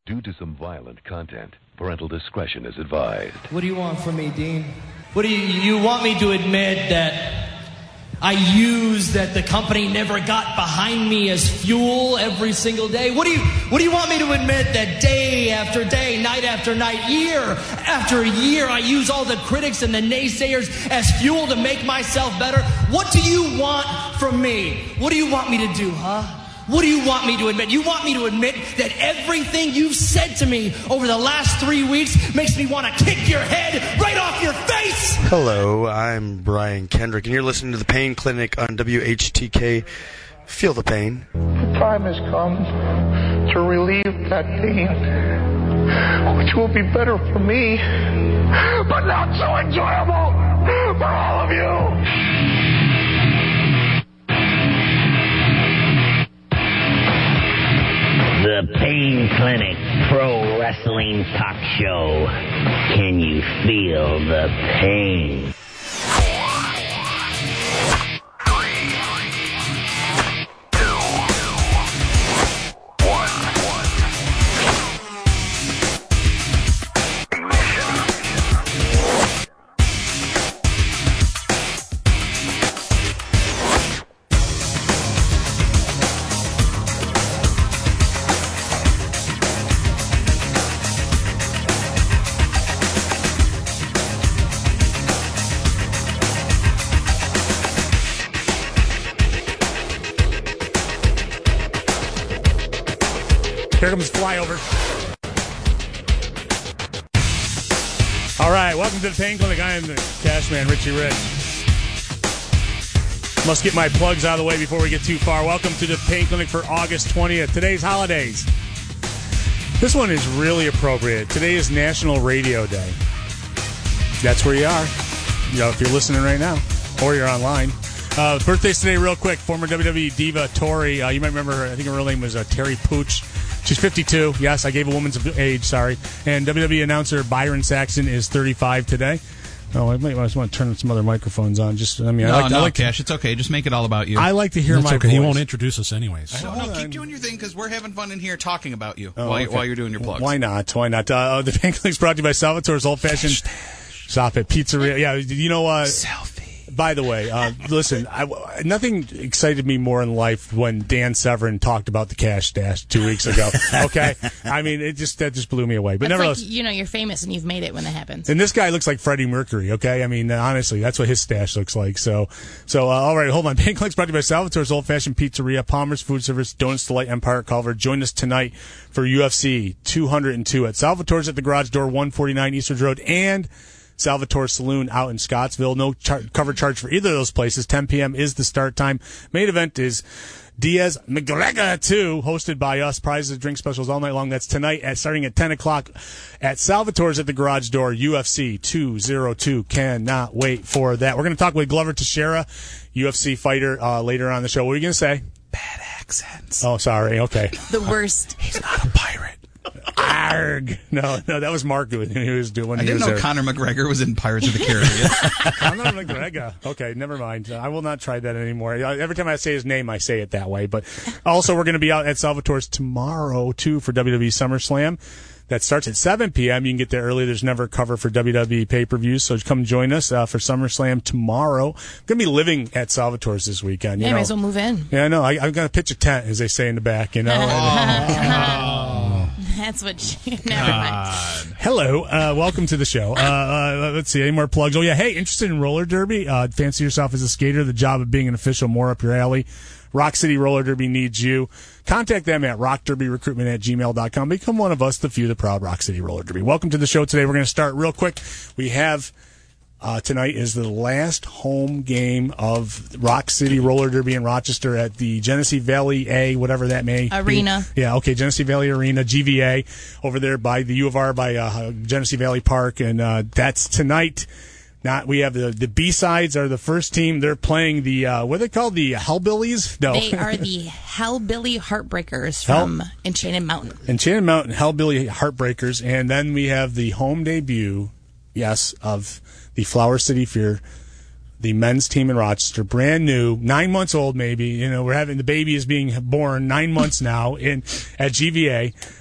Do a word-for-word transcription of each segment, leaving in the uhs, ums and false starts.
Due to some violent content, parental discretion is advised. What do you want from me, Dean? What do you, you want me to admit that I use that the company never got behind me as fuel every single day? What do you what do you want me to admit that day after day, night after night, year after year, I use all the critics and the naysayers as fuel to make myself better? What do you want from me? What do you want me to do, huh? What do you want me to admit? You want me to admit that everything you've said to me over the last three weeks makes me want to kick your head right off your face? Hello, I'm Brian Kendrick, and you're listening to The Pain Clinic on W H T K. Feel the pain. The time has come to relieve that pain, which will be better for me, but not so enjoyable for all of you. The Pain Clinic Pro Wrestling Talk Show. Can you feel the pain? Here comes flyover. All right, welcome to the Pain Clinic. I am the Cash Man, Richie Rich. Must get my plugs out of the way before we get too far. Welcome to the Pain Clinic for August twentieth. Today's holidays. This one is really appropriate. Today is National Radio Day. That's where you are. You know, if you're listening right now, or you're online. Uh, birthdays today, real quick. Former W W E diva Tori. Uh, you might remember her. I think her real name was uh, Terry Pooch. She's fifty-two. Yes, I gave a woman's age, sorry. And W W E announcer Byron Saxton is thirty-five today. Oh, I might I just want to turn some other microphones on. Just, I mean, no, I like, no, I like Cash, to, it's okay. Just make it all about you. I like to hear That's my okay. voice. He won't introduce us anyways. No, no, keep doing your thing because we're having fun in here talking about you Oh, while, okay. you while you're doing your plugs. Why not? Why not? Uh, the Pain Clinic's brought to you by Salvatore's Old Fashioned Stop at Pizzeria. Yeah, you know, uh, Selfie. By the way, uh, listen, I, nothing excited me more in life when Dan Severin talked about the cash stash two weeks ago. Okay, I mean, it just that just blew me away. But That's nevertheless, like, you know, you're famous and you've made it when that happens. and this guy looks like Freddie Mercury. Okay, I mean, honestly, that's what his stash looks like. So, so uh, all right, hold on. Pain Clinic's brought to you by Salvatore's Old Fashioned Pizzeria, Palmer's Food Service, Donuts Delight, Empire Culver. Join us tonight for U F C two hundred two at Salvatore's at the Garage Door, one forty-nine Eastridge Road, and Salvatore Saloon out in Scottsville. No char- cover charge for either of those places. ten p.m. is the start time. Main event is Diaz McGregor two, hosted by us. Prizes, drink specials all night long. That's tonight at starting at ten o'clock at Salvatore's at the Garage Door. U F C two oh two. Cannot wait for that. We're going to talk with Glover Teixeira, U F C fighter, uh, later on the show. What are you going to say? Bad accents. Oh, sorry. Okay. The worst. He's not a pirate. Arg. No, no, that was Mark who he was doing. I didn't know there. Conor McGregor was in Pirates of the Caribbean. Conor McGregor. Okay, never mind. I will not try that anymore. Every time I say his name, I say it that way. But also, we're going to be out at Salvatore's tomorrow, too, for W W E SummerSlam. That starts at seven p.m. You can get there early. There's never a cover for W W E pay-per-views, so come join us uh, for SummerSlam tomorrow. I'm going to be living at Salvatore's this weekend. You Yeah, know? might as well move in. Yeah, I know. I, I'm going to pitch a tent, as they say in the back, you know. Oh. That's what she... Never mind. Hello, uh, welcome to the show. Uh, uh, let's see, any more plugs? Oh, yeah, hey, interested in roller derby? Uh, fancy yourself as a skater, the job of being an official more up your alley. Rock City Roller Derby needs you. Contact them at rock derby recruitment at gmail dot com. Become one of us, the few, the proud Rock City Roller Derby. Welcome to the show today. We're going to start real quick. We have... Uh, tonight is the last home game of Rock City Roller Derby in Rochester at the Genesee Valley A, whatever that may Arena. be. Yeah, okay, Genesee Valley Arena, G V A, over there by the U of R, by uh, Genesee Valley Park, and uh, that's tonight. Not we have the the B-sides are the first team. They're playing the uh, what are they called? The Hellbillies? No, They are the Hellbilly Heartbreakers from Hell- Enchanted Mountain. Enchanted Mountain Hellbilly Heartbreakers, and then we have the home debut, yes, of the Flower City Fear, the men's team in Rochester, brand new, nine months old maybe. You know, we're having the baby is being born nine months now in at G V A.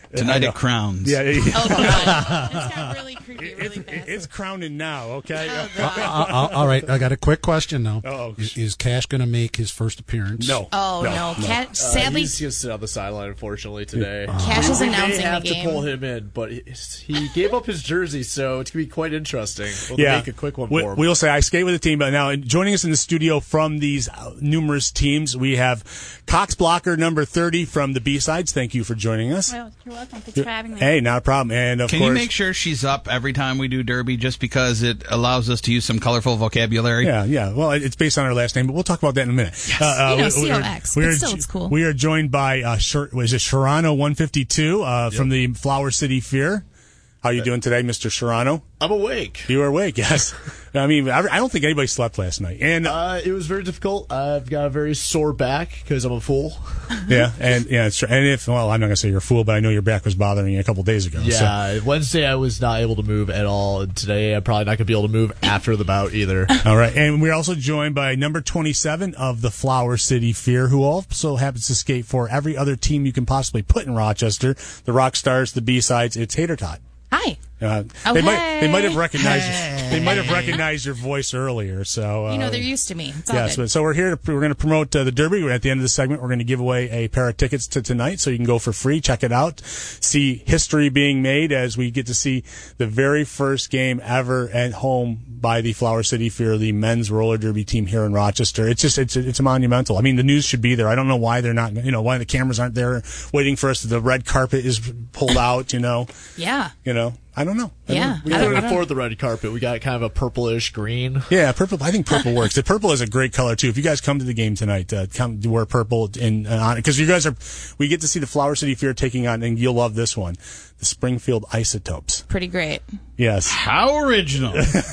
Tonight it crowns. Yeah. yeah. Oh, God. It's got really creepy really It's, fast. it's crowning now, okay? Oh, Uh, uh, all right, I got a quick question now. Uh-oh. Is, is Cash going to make his first appearance? No. Oh, no. Cat, Uh, sadly, he's going to sit on the sideline, unfortunately, today. Cash is we announcing may have the game. to pull him in, but he- he gave up his jersey, so it's going to be quite interesting. We'll Yeah. make a quick one we, for him. We'll say I skate with the team, but now joining us in the studio from these uh, numerous teams, we have Cox Blocker number thirty from the B-Sides. Thank you for joining us. Well, you're welcome. Thanks for having me. Hey, not a problem. And of Can course, you make sure she's up every time we do Derby just because it allows us to use some colorful vocabulary? Yeah, yeah. Well, it's based on her last name, but we'll talk about that in a minute. Yes. Uh, You know, we- C we O are- X, we but are still jo- it's cool. We are joined by, uh, Shir- was it Sharano one fifty-two uh, from the Flower City Fear. How you doing today, Mister Sharano? I'm awake. You are awake, yes. I mean, I I don't think anybody slept last night. And Uh, it was very difficult. I've got a very sore back because I'm a fool. yeah, and yeah, it's true. And if well, I'm not gonna say you're a fool, but I know your back was bothering you a couple days ago. So. Yeah, Wednesday I was not able to move at all, and today I'm probably not going to be able to move after the bout either. All right, and we're also joined by number twenty-seven of the Flower City Fear, who also happens to skate for every other team you can possibly put in Rochester: the Rock Stars, the B-Sides. It's Hater Tot. Hi. Uh, Oh, they might hey. they might have recognized Hey. they might have recognized your voice earlier. So uh, You know, they're used to me. It's all yes, good. but so we're here. To, we're going to promote uh, the Derby. At the end of the segment, we're going to give away a pair of tickets to tonight, so you can go for free. Check it out. See history being made as we get to see the very first game ever at home by the Flower City Fear, the men's roller derby team here in Rochester. It's just it's it's monumental. I mean, the news should be there. I don't know why they're not. You know, why the cameras aren't there waiting for us. The red carpet is pulled out. You know. Yeah. You know. I don't know. I Yeah. don't know. We I don't- couldn't I don't- afford the red carpet. We got kind of a purplish green. Yeah, purple. I think purple works. The purple is a great color too. If you guys come to the game tonight, uh, come to wear purple in uh, because you guys are. We get to see the Flower City Fear taking on, and you'll love this one, the Springfield Isotopes. Pretty great. Yes. How original.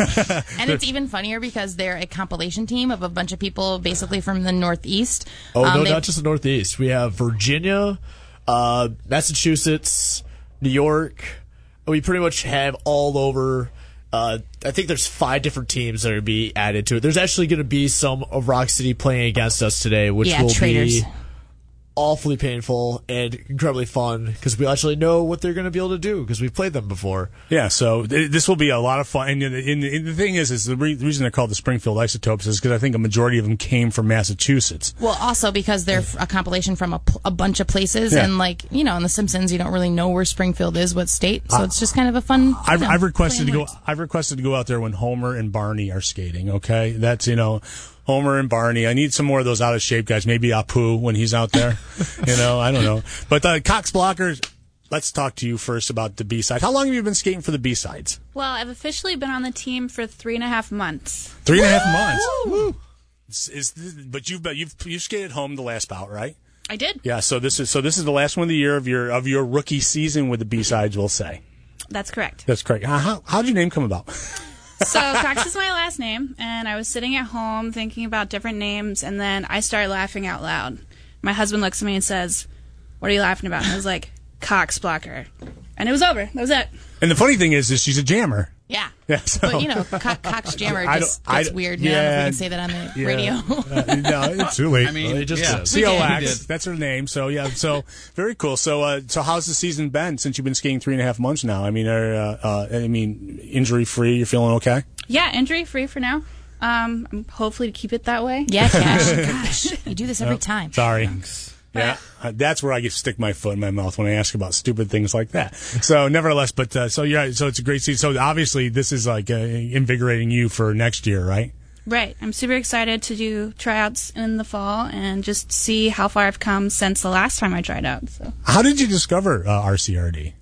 And it's even funnier because they're a compilation team of a bunch of people basically from the Northeast. Oh, Um, no, they- not just the Northeast. We have Virginia, uh, Massachusetts, New York. We pretty much have all over. Uh, I think there's five different teams that are going to be added to it. There's actually going to be some of Rock City playing against us today, which Yeah, will traitors. be awfully painful and incredibly fun because we actually know what they're going to be able to do because we've played them before. Yeah, so th- this will be a lot of fun. And, and, and the thing is, is the, re- the reason they're called the Springfield Isotopes is because I think a majority of them came from Massachusetts. Well, also because they're a compilation from a, pl- a bunch of places, Yeah. and like you know, in The Simpsons, you don't really know where Springfield is, what state, so it's just kind of a fun. you I've, know, I've requested to play on go. words. I've requested to go out there when Homer and Barney are skating. Okay, that's you know, Homer and Barney. I need some more of those out of shape guys. Maybe Apu when he's out there. you know, I don't know. But the Cox Blockers. Let's talk to you first about the B side. How long have you been skating for the B sides? Well, I've officially been on the team for three and a half months. Three and a half months. Woo. Is, is this, but you've you've you skated home the last bout, right? I did. Yeah. So this is so this is the last one of the year of your of your rookie season with the B sides. We'll say That's correct. that's correct. How how how'd your name come about? So Cox is my last name, and I was sitting at home thinking about different names, and then I started laughing out loud. My husband looks at me and says, "What are you laughing about?" And I was like, "Cox Blocker," and it was over. That was it. And the funny thing is, is she's a jammer. Yeah. Yeah, so- But you know, co- Cox Jammer I just don't- I gets don't- weird. Yeah, I don't know if yeah, we can say that on the yeah. radio. Uh, no, it's too late. I mean, Well, it just yeah. is. C O We X, did. that's her name. So yeah, so very cool. So uh, so how's the season been since you've been skiing three and a half months now? I mean, are, uh, uh, I mean, injury free. You're feeling okay? Yeah, injury free for now. Um, I'm hopefully to keep it that way. Yeah, Cash. Gosh, you do this every time. Sorry. Yeah, uh, that's where I get to stick my foot in my mouth when I ask about stupid things like that. So, nevertheless, but uh, so yeah, so it's a great season. So obviously, this is like uh, invigorating you for next year, right? Right. I'm super excited to do tryouts in the fall and just see how far I've come since the last time I tried out. So. How did you discover uh, R C R D?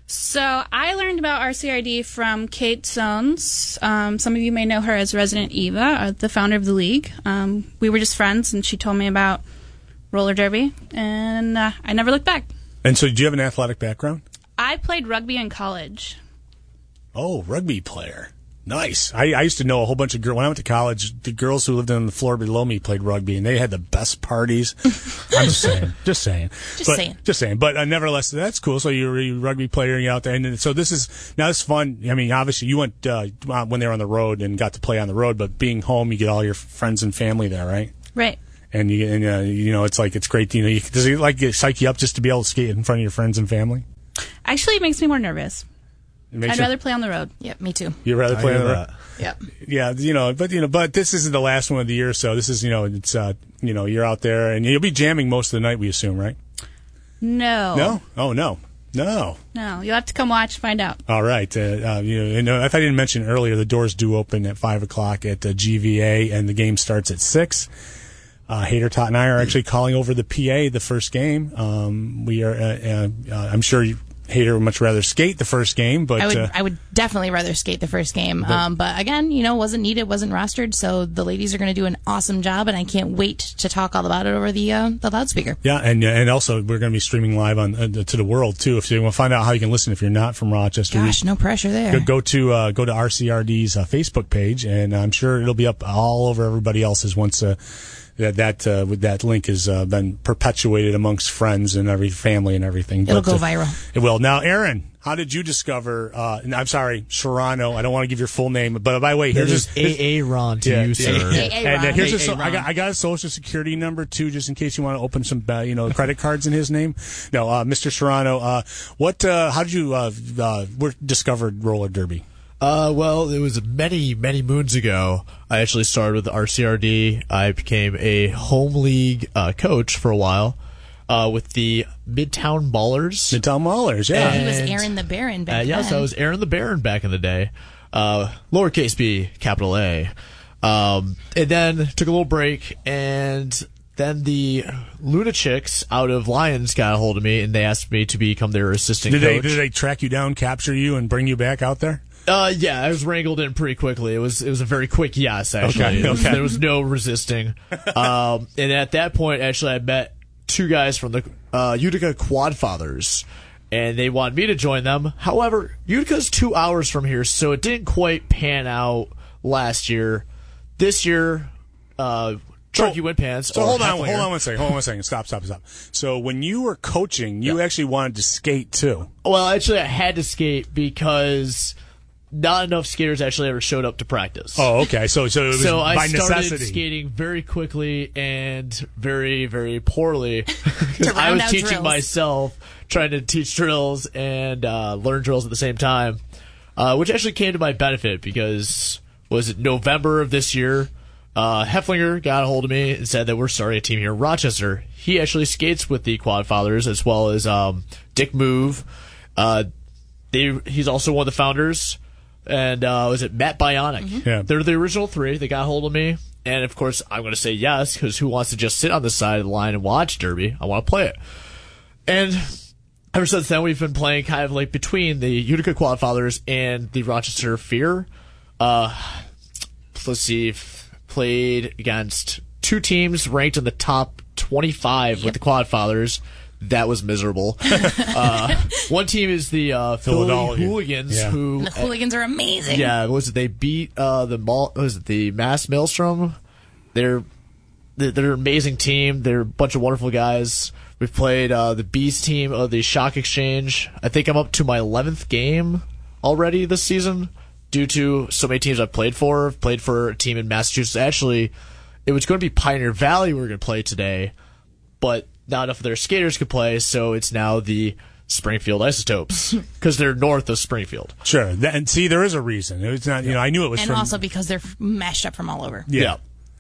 So I learned about R C R D from Kate Sones. Um, some of you may know her as Resident Eva, uh, the founder of the league. Um, we were just friends, and she told me about roller derby, and uh, I never looked back. And so, do you have an athletic background? I played rugby in college. Oh, rugby player. Nice. I, I used to know a whole bunch of girls. When I went to college, the girls who lived on the floor below me played rugby, and they had the best parties. I'm just saying. Just saying. Just but, saying. Just saying. But uh, nevertheless, that's cool. So you're a rugby player, and you're out there. And then- so this is, now it's fun. I mean, obviously, you went uh, when they were on the road and got to play on the road, but being home, you get all your friends and family there, right? Right. And, you, and uh, you know, it's like, it's great. You know, you, does it like get, psych you up just to be able to skate in front of your friends and family? Actually, it makes me more nervous. I'd you, rather play on the road. Yep, me too. You'd rather I play hear on the that. road? Yep. Yeah, you know, but you know, but this isn't the last one of the year, so this is, you know, it's uh, you know, you're out there and you'll be jamming most of the night, we assume, right? No. No? Oh no, no. No. You'll have to come watch, find out. All right. Uh, uh, you know, and uh, if I didn't mention earlier, the doors do open at five o'clock at uh, G V A, and the game starts at six. Uh, Hater, Tot, and I are actually calling over the P A the first game. Um, we are. Uh, uh, uh, I'm sure you, Hater would much rather skate the first game, but I would uh, I would definitely rather skate the first game. But- um, but again, you know, wasn't needed, wasn't rostered, so the ladies are going to do an awesome job, and I can't wait to talk all about it over the uh, the loudspeaker. yeah, and uh, and also we're going to be streaming live on uh, to the world too. If you want to find out how you can listen, if you're not from Rochester, Gosh, no pressure there. Go, go to uh, go to R C R D's uh, Facebook page, and I'm sure it'll be up all over everybody else's once uh, that that uh, with that link has uh, been perpetuated amongst friends and every family and everything. It'll But, go uh, viral. It will. Now, Aaron, how did you discover? Uh, and I'm sorry, Serrano. I don't want to give your full name, but by the way, That here's is his, A A Ron to Yeah, you, yeah. sir. A A and uh, Ron. here's A A a so, I Ron. got I got a social security number too, just in case you want to open some uh, you know credit cards in his name. No, uh, Mister Serrano. Uh, what? Uh, how did you uh, uh, were discovered roller derby? Uh, well, it was many, many moons ago. I actually started with R C R D. I became a home league uh, coach for a while uh, with the Midtown Ballers. Midtown Maulers, yeah. He was And- Aaron the Baron back Uh, then. yes, I was Aaron the Baron back in the day. Uh, lowercase b, capital A. Um, and then took a little break, and then the Lunachicks out of Lions got a hold of me, and they asked me to become their assistant Did they coach. did they track you down, capture you, and bring you back out there? Uh, yeah, I was wrangled in pretty quickly. It was it was a very quick yes, actually. Okay, There was- okay. There was no resisting. Um, and at that point, actually, I met two guys from the uh, Utica Quadfathers, and they wanted me to join them. However, Utica's two hours from here, so it didn't quite pan out last year. This year, uh, Chunky Wind Pants. So or hold on, Heflinger- hold on one second, hold on one second. Stop, stop, stop. So when you were coaching, you actually wanted to skate too. Well, actually, I had to skate because not enough skaters actually ever showed up to practice. Oh, okay. So so it was so I by started necessity. skating very quickly and very, very poorly because To I round was out teaching drills. myself, trying to teach drills and uh, learn drills at the same time, uh, which actually came to my benefit because was it November of this year? Uh, Heflinger got a hold of me and said that we're starting a team here in Rochester. He actually skates with the Quadfathers as well as um, Dick Move. Uh, they, he's also one of the founders. And uh, was it Matt Bionic? Mm-hmm. Yeah. They're the original three. They got a hold of me. And, of course, I'm going to say yes because who wants to just sit on the side of the line and watch Derby? I want to play it. And ever since then, we've been playing kind of like between the Utica Quadfathers and the Rochester Fear. Uh, let's see. Played against two teams ranked in the top twenty-five Yep. with the Quadfathers. That was miserable. uh, one team is the uh, Philly Philadelphia. Hooligans, Yeah. who The hooligans are amazing. yeah, what was it? They beat uh, the Mal- what was it the Mass Maelstrom? They're they're they're an amazing team. They're a bunch of wonderful guys. We've played uh, the Bees team of the Shock Exchange. I think I'm up to my eleventh game already this season due to so many teams I've played for. I've played for a team in Massachusetts. Actually, it was going to be Pioneer Valley we were going to play today, but not enough of their skaters could play, so it's now the Springfield Isotopes because they're north of Springfield. Sure. That, and see, there is a reason. It's not. You know, I knew it was And from. also because they're f- mashed up from all over. yeah.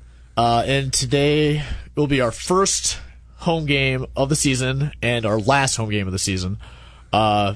Uh, and today will be our first home game of the season and our last home game of the season. Uh,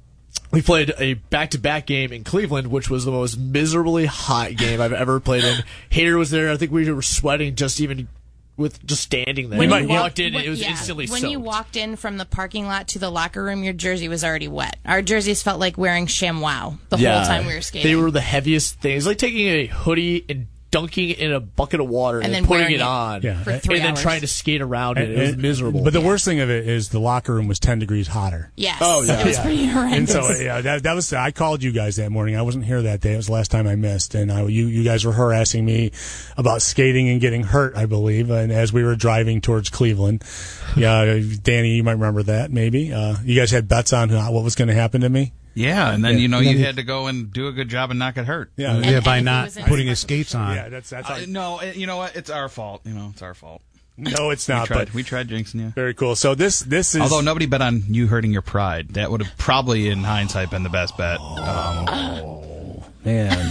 we played a back-to-back game in Cleveland, which was the most miserably hot game I've ever played in. Hater was there. I think we were sweating just even with just standing there. When we you walked walk- in, when- it was yeah. instantly When soaked. you walked in from the parking lot to the locker room, your jersey was already wet. Our jerseys felt like wearing ShamWow the Yeah. whole time we were skating. They were the heaviest things. Like taking a hoodie and dunking it in a bucket of water and, And then, then putting wearing it it on. Yeah. for three and then hours. trying to skate around it. It was And- miserable. But the worst thing of it is the locker room was ten degrees hotter. Yes. Oh, yeah. It was Yeah. pretty And horrendous. so yeah, that that was I called you guys that morning. I wasn't here that day. It was the last time I missed, and I, you you guys were harassing me about skating and getting hurt, I believe. And as we were driving towards Cleveland, yeah, Danny, you might remember that maybe. Uh, you guys had bets on what was going to happen to me. Yeah, and then Yeah. you know And then you you- had to go and do a good job and not get hurt. Yeah, yeah, by and he not was in putting his special skates on. yeah, that's that's. Uh, no, uh, you know what? It's our fault. You know, it's our fault. No, it's not. We tried, but we tried jinxing you. Very cool. So this this is although nobody bet on you hurting your pride. That would have probably, in hindsight, been the best bet. Um, oh man.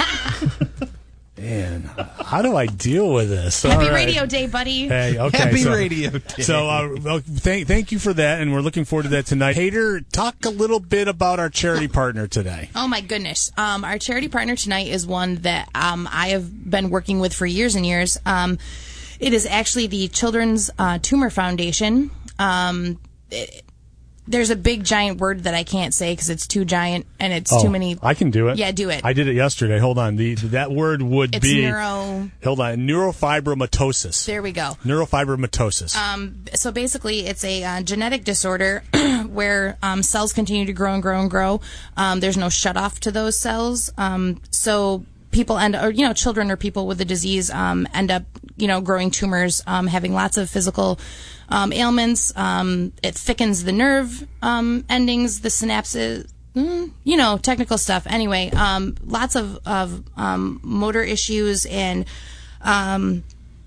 Man, how do I deal with this? Happy All right. Radio Day, buddy. Hey, okay. Happy so, Radio Day. So, uh, well, thank thank you for that, and we're looking forward to that tonight. Hader, talk a little bit about our charity partner today. Oh my goodness! Um, our charity partner tonight is one that um, I have been working with for years and years. Um, it is actually the Children's uh, Tumor Foundation. Um, it, There's a big giant word that I can't say because it's too giant and it's oh, too many. I can do it. Yeah, do it. I did it yesterday. Hold on. The that word would it's be neuro. Hold on. Neurofibromatosis. There we go. Neurofibromatosis. Um, so basically, it's a uh, genetic disorder where um, cells continue to grow and grow and grow. Um, there's no shut off to those cells. Um, so people end, or you know, children or people with the disease um, end up, you know, growing tumors, um, having lots of physical. Um, ailments. Um, it thickens the nerve um, endings, the synapses. Mm, you know, technical stuff. Anyway, um, lots of of um, motor issues and, um,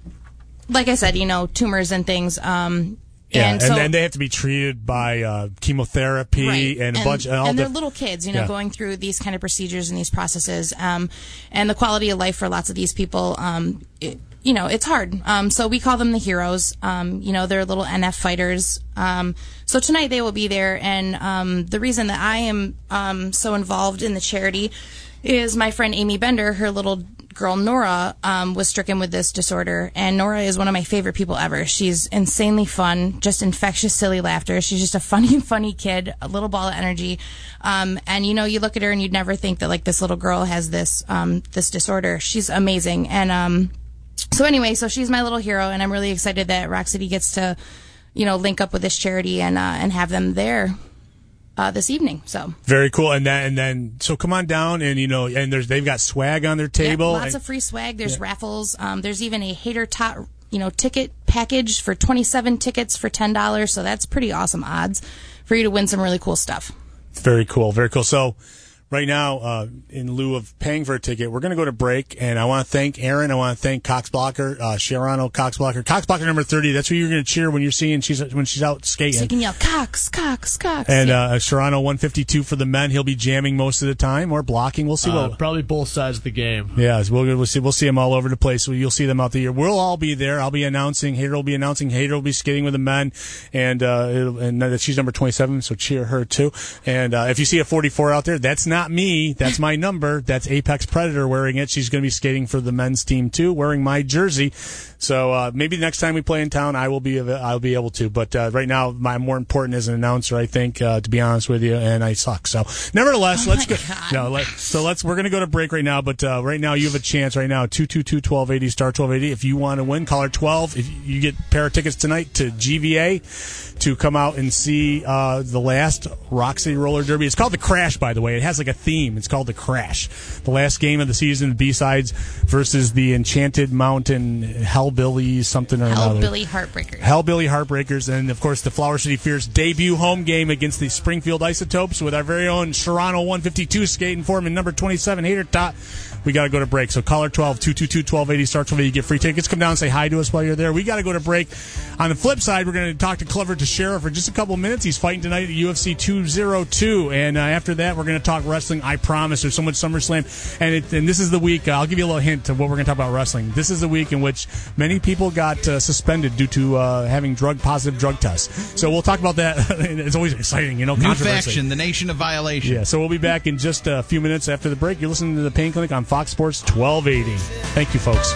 like I said, you know, tumors and things. Um, yeah, and, and so, then they have to be treated by uh, chemotherapy right. and a and, bunch. And, all and they're the, little kids, you know, yeah. going through these kind of procedures and these processes. Um, and the quality of life for lots of these people. Um, it, You know, it's hard. Um, so we call them the heroes. Um, you know, they're little N F fighters. Um, so tonight they will be there. And um, the reason that I am um, so involved in the charity is my friend Amy Bender, her little girl Nora, um, was stricken with this disorder. And Nora is one of my favorite people ever. She's insanely fun, just infectious, silly laughter. She's just a funny, funny kid, a little ball of energy. Um, and, you know, you look at her and you'd never think that, like, this little girl has this um, this disorder. She's amazing. And... Um, So anyway, so she's my little hero, and I'm really excited that Rock City gets to, you know, link up with this charity and uh, and have them there uh, this evening. So very cool, and then and then so come on down, and you know, and there's they've got swag on their table, yeah, lots and, of free swag. There's yeah. raffles. Um, there's even a Hater Tot, you know, ticket package for twenty-seven tickets for ten dollars. So that's pretty awesome odds for you to win some really cool stuff. Very cool, very cool. So. Right now, uh, in lieu of paying for a ticket, we're going to go to break, and I want to thank Aaron. I want to thank Cox Blocker, uh, Sharano Cox Blocker. Cox Blocker number thirty, that's who you're going to cheer when you're seeing she's when she's out skating. So you can yell, Cox, Cox, Cox. And uh, Sharano one fifty-two for the men. He'll be jamming most of the time or blocking. We'll see. Uh, what, probably both sides of the game. Yeah, we'll, we'll see. We'll see them all over the place. You'll see them out the year. We'll all be there. I'll be announcing. Hater will be announcing. Hater will be skating with the men, and uh, it'll, and she's number twenty-seven, so cheer her too. And uh, if you see a forty-four out there, that's not me. That's my number. That's Apex Predator wearing it. She's going to be skating for the men's team too, wearing my jersey. So uh, maybe the next time we play in town, I will be I'll be able to. But uh, right now, my more important as an announcer, I think, uh, to be honest with you, and I suck. So nevertheless, oh let's go. God. No, let, so let's we're going to go to break right now. But uh, right now, you have a chance. Right now, two two two twelve eighty star twelve eighty. If you want to win, caller twelve. If you get a pair of tickets tonight to G V A to come out and see uh, the last Rock City Roller Derby. It's called the Crash, by the way. It has like a theme. It's called the Crash. The last game of the season, the B-sides versus the Enchanted Mountain Hellbilly something or another. Hellbilly Heartbreakers. Hellbilly Heartbreakers. And, of course, the Flower City Fierce debut home game against the Springfield Isotopes with our very own Sharano one fifty-two skating for him and number twenty-seven, Hater Tot. We got to go to break. So caller twelve, two two two, twelve eighty, star twelve eighty. You get free tickets. Come down and say hi to us while you're there. We got to go to break. On the flip side, we're going to talk to Clever Teixeira for just a couple minutes. He's fighting tonight at U F C two oh two. And uh, after that, we're going to talk wrestling. I promise. There's so much SummerSlam. And, it, and this is the week. Uh, I'll give you a little hint of what we're going to talk about wrestling. This is the week in which many people got uh, suspended due to uh, having drug positive drug tests. So we'll talk about that. It's always exciting, you know. New faction, the nation of violation. Yeah, so we'll be back in just a few minutes after the break. You're listening to the Pain Clinic on Fox Sports twelve eighty. Thank you, folks.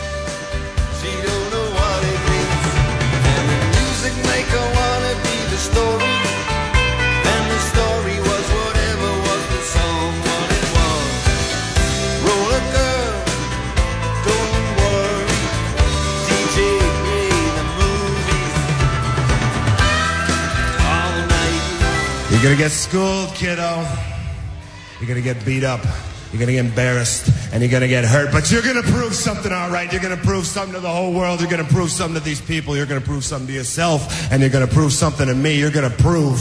You're gonna get schooled, kiddo. You're gonna get beat up. You're gonna get embarrassed, and you're gonna get hurt. But you're gonna prove something, all right? You're gonna prove something to the whole world. You're gonna prove something to these people. You're gonna prove something to yourself, and you're gonna prove something to me. You're gonna prove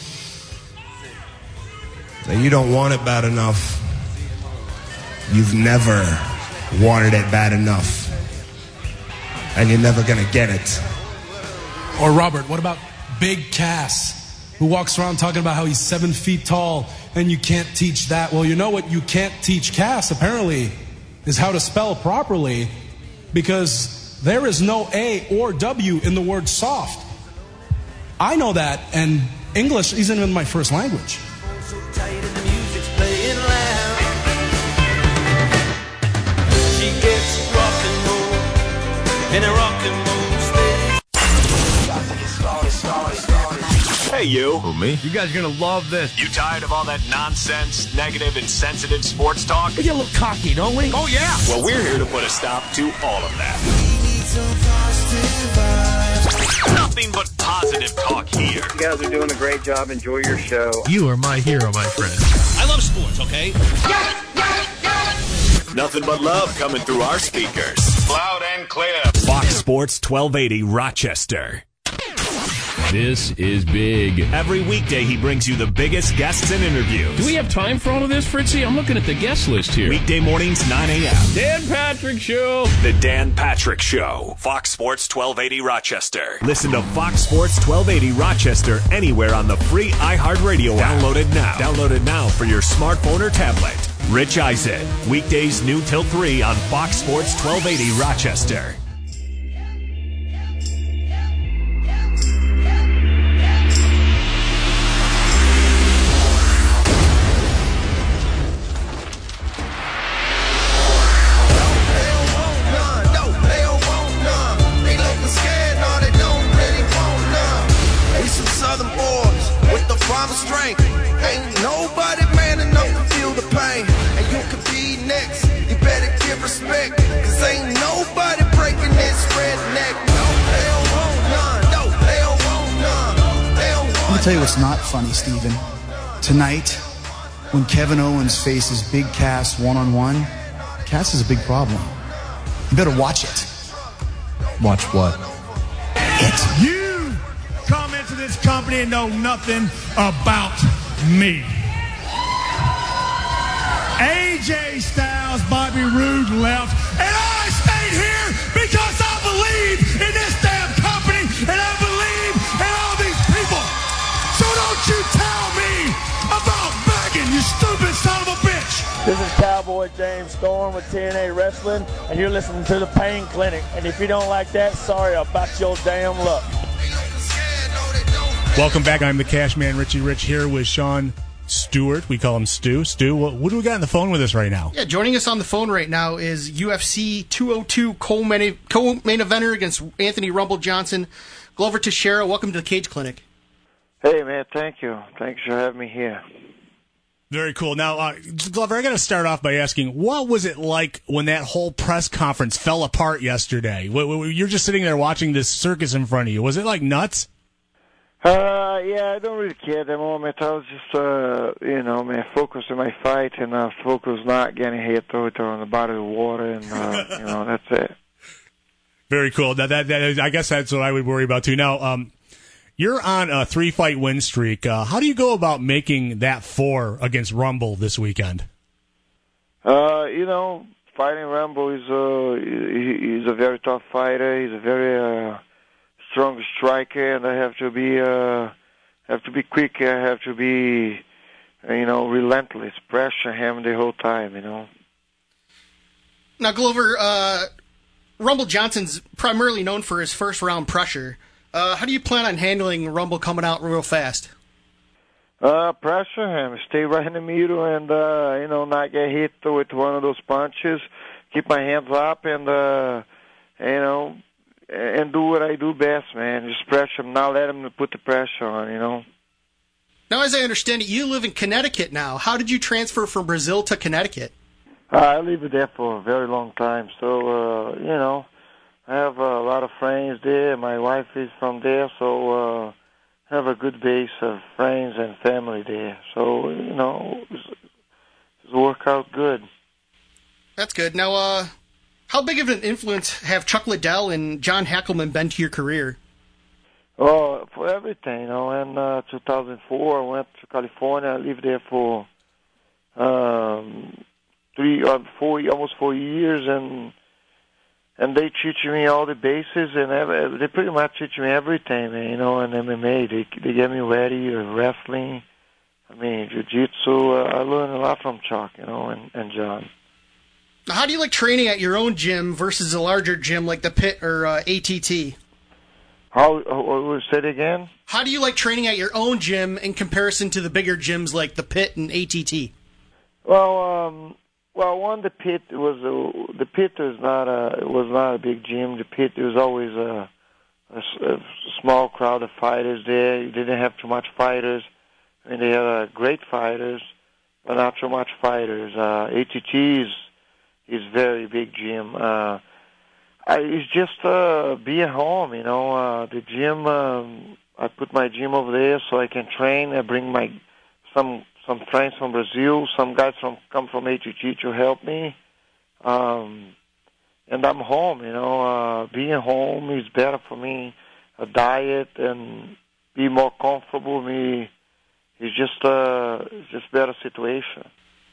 that you don't want it bad enough. You've never wanted it bad enough, and you're never gonna get it. Or Robert, what about Big Cass, who walks around talking about how he's seven feet tall and you can't teach that? Well, you know what you can't teach Cass, apparently, is how to spell properly, because there is no A or W in the word soft. I know that, and English isn't even my first language. She gets rock and roll in a rock and roll Hey, you. Who, me? You guys are going to love this. You tired of all that nonsense, negative, insensitive sports talk? We get a little cocky, don't we? Oh, yeah. Well, we're here to put a stop to all of that. Nothing but positive talk here. You guys are doing a great job. Enjoy your show. You are my hero, my friend. I love sports, okay? Nothing but love coming through our speakers. Loud and clear. Fox Sports twelve eighty Rochester. This is big. Every weekday, he brings you the biggest guests and interviews. Do we have time for all of this, Fritzy? I'm looking at the guest list here. Weekday mornings, nine a.m. Dan Patrick Show. The Dan Patrick Show. Fox Sports twelve eighty Rochester. Listen to Fox Sports twelve eighty Rochester anywhere on the free iHeartRadio app. Download it now. Download it now for your smartphone or tablet. Rich Eisen. Weekdays noon till three on Fox Sports twelve eighty Rochester. Strength. Ain't nobody man enough to feel the pain. And you could be next. You better give respect. Cause ain't nobody breaking this redneck. No, they don't want none. No, they don't want none. They don't want Let me tell you what's not funny, Steven. Tonight, when Kevin Owens faces Big Cass one-on-one, Cass is a big problem. You better watch it. Watch what? It. You come into this company and know nothing about me. A J Styles, Bobby Roode left, and I stayed here because I believe in this damn company, and I believe in all these people. So don't you tell me about begging, you stupid son of a bitch. This is Cowboy James Storm with T N A Wrestling, and you're listening to the Pain Clinic. And if you don't like that, sorry about your damn luck. Welcome back. I'm the Cash Man, Richie Rich, here with Sean Stewart. We call him Stu. Stu, what, what do we got on the phone with us right now? Yeah, joining us on the phone right now is U F C two oh two co-main, co-main eventer against Anthony Rumble Johnson, Glover Teixeira. Welcome to the Cage Clinic. Hey, man, thank you. Thanks for having me here. Very cool. Now, uh, Glover, I got to start off by asking, what was it like when that whole press conference fell apart yesterday? You're just sitting there watching this circus in front of you. Was it like nuts? Uh, yeah, I don't really care at the moment. I was just, uh, you know, man, focused on my fight and uh, focused not getting hit or on the bottom of the water, and uh, you know, that's it. Very cool. Now, that, that is, I guess that's what I would worry about too. Now, um, you're on a three-fight win streak. Uh, how do you go about making that four against Rumble this weekend? Uh, you know, fighting Rumble is a he, he's a very tough fighter. He's a very uh, strong striker, and I have to be uh, have to be quick. I have to be, you know, relentless. Pressure him the whole time. You know. Now, Glover, uh, Rumble Johnson's primarily known for his first round pressure. Uh, how do you plan on handling Rumble coming out real fast? Uh, pressure him, stay right in the middle, and uh, you know, not get hit with one of those punches. Keep my hands up, and uh, you know, and do what I do best, man. Just pressure him, not let him put the pressure on. You know. Now, as I understand it, you live in Connecticut now. How did you transfer from Brazil to Connecticut? Uh, I lived there for a very long time, so uh, you know, I have a lot of friends there. My wife is from there, so. Uh, have a good base of friends and family there. So, you know, it's, it's worked out good. That's good. Now, uh, how big of an influence have Chuck Liddell and John Hackelman been to your career? Oh, for everything, you know. In uh, two thousand four, I went to California. I lived there for um, three, uh, four, almost four years, and and they teach me all the bases, and every, they pretty much teach me everything, man, you know, in M M A. They they get me ready, uh, wrestling, I mean, jiu-jitsu. Uh, I learned a lot from Chuck, you know, and, and John. How do you like training at your own gym versus a larger gym like the Pit or uh, A T T? How, uh, say it again? How do you like training at your own gym in comparison to the bigger gyms like the Pit and A T T? Well, um, well, one, the Pit was a, the Pit was not a was not a big gym. The Pit was always a, a, a small crowd of fighters there. You didn't have too much fighters. I mean, they had uh, great fighters, but not too much fighters. Uh, A T T is is very big gym. Uh, I, it's just uh, be at home, you know. Uh, the gym, um, I put my gym over there so I can train. I bring my some some friends from Brazil, some guys from come from A T T to help me, um, and I'm home, you know. Uh, being home is better for me. A diet and be more comfortable. Me, it's just uh, it's just better situation.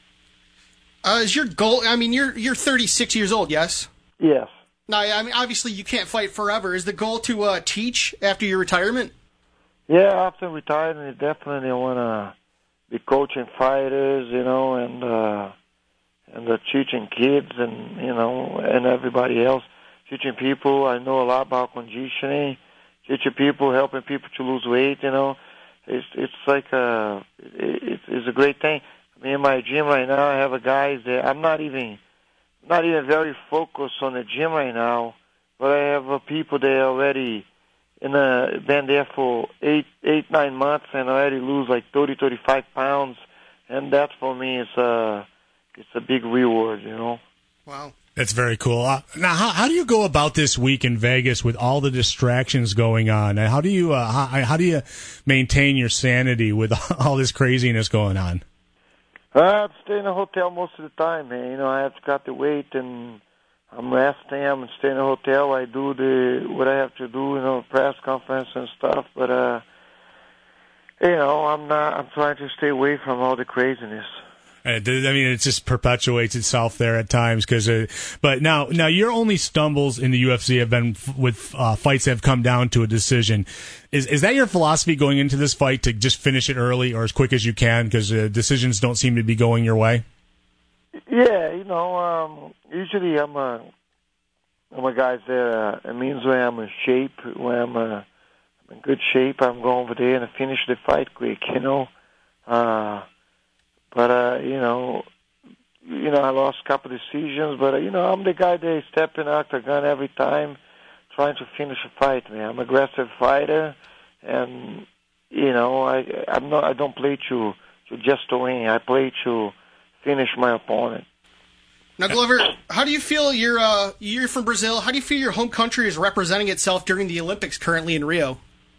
Uh, is your goal? I mean, you're you're thirty-six years old, yes? Yes. Now, I mean, obviously, you can't fight forever. Is the goal to uh, teach after your retirement? Yeah, after retirement, definitely I want to be coaching fighters, you know, and uh, and uh, teaching kids, and you know, and everybody else, teaching people. I know a lot about conditioning, teaching people, helping people to lose weight. You know, it's it's like a it, it's a great thing. I mean, in my gym right now, I have a guy that I'm not even. Not even very focused on the gym right now, but I have uh, people that already in a, been there for eight, eight, nine months and already lose like thirty, thirty-five pounds, and that for me is uh, it's a big reward, you know. Wow. That's very cool. Uh, now, how, how do you go about this week in Vegas with all the distractions going on? And how do you uh, how, how do you maintain your sanity with all this craziness going on? I stay in a hotel most of the time, man. You know, I have to cut the weight, and I'm resting. I'm staying in a hotel. I do the what I have to do, you know, press conference and stuff. But uh, you know, I'm not. I'm trying to stay away from all the craziness. I mean, it just perpetuates itself there at times. Cause, uh, but now, now your only stumbles in the U F C have been f- with uh, fights that have come down to a decision. Is is that your philosophy going into this fight, to just finish it early or as quick as you can, because uh, decisions don't seem to be going your way? Yeah, you know, um, usually I'm a I'm a guy that uh, it means when I'm in shape, when I'm, uh, I'm in good shape, I'm going over there and finish the fight quick. You know. Uh, But, uh, you know, you know, I lost a couple decisions, but, uh, you know, I'm the guy that step in the octagon every time trying to finish a fight, man. I'm an aggressive fighter, and, you know, I I'm not, I don't play to, to just to win. I play to finish my opponent. Now, Glover, how do you feel you're, uh, you're from Brazil? How do you feel your home country is representing itself during the Olympics currently in Rio?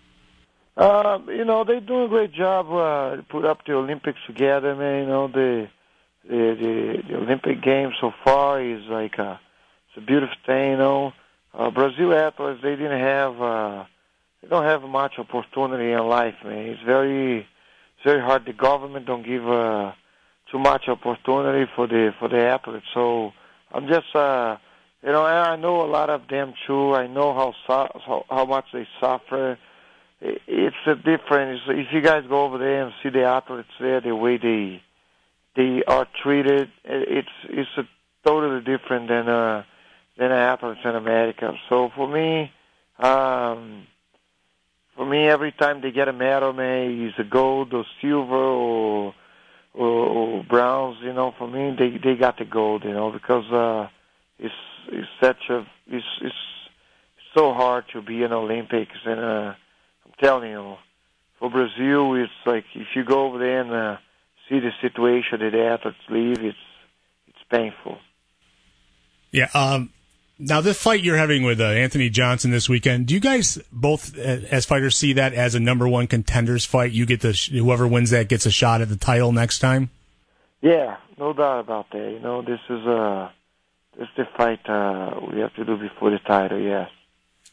Uh, you know, they're doing a great job. Uh, put up the Olympics together, man. You know, the the the, the Olympic Games so far is like a, it's a beautiful thing. You know, uh, Brazil athletes, they didn't have uh, they don't have much opportunity in life, man. It's very it's very hard. The government don't give uh, too much opportunity for the for the athletes. So I'm just uh, you know, I know a lot of them too. I know how su- how, how much they suffer. It's a difference. If you guys go over there and see the athletes there, the way they they are treated, it's it's a totally different than uh than athletes in America. So for me, um, for me, every time they get a medal, man, it's a gold or silver or or, or bronze. You know, for me, they they got the gold. You know, because uh, it's it's such a it's it's so hard to be in Olympics and. Uh, telling you, for Brazil, it's like if you go over there and uh, see the situation that the athletes live, it's it's painful. Yeah. Um, now, this fight you're having with uh, Anthony Johnson this weekend, do you guys both, uh, as fighters, see that as a number one contenders fight? You get the whoever wins that gets a shot at the title next time. Yeah, no doubt about that. You know, this is uh, this is the fight uh, we have to do before the title. Yes.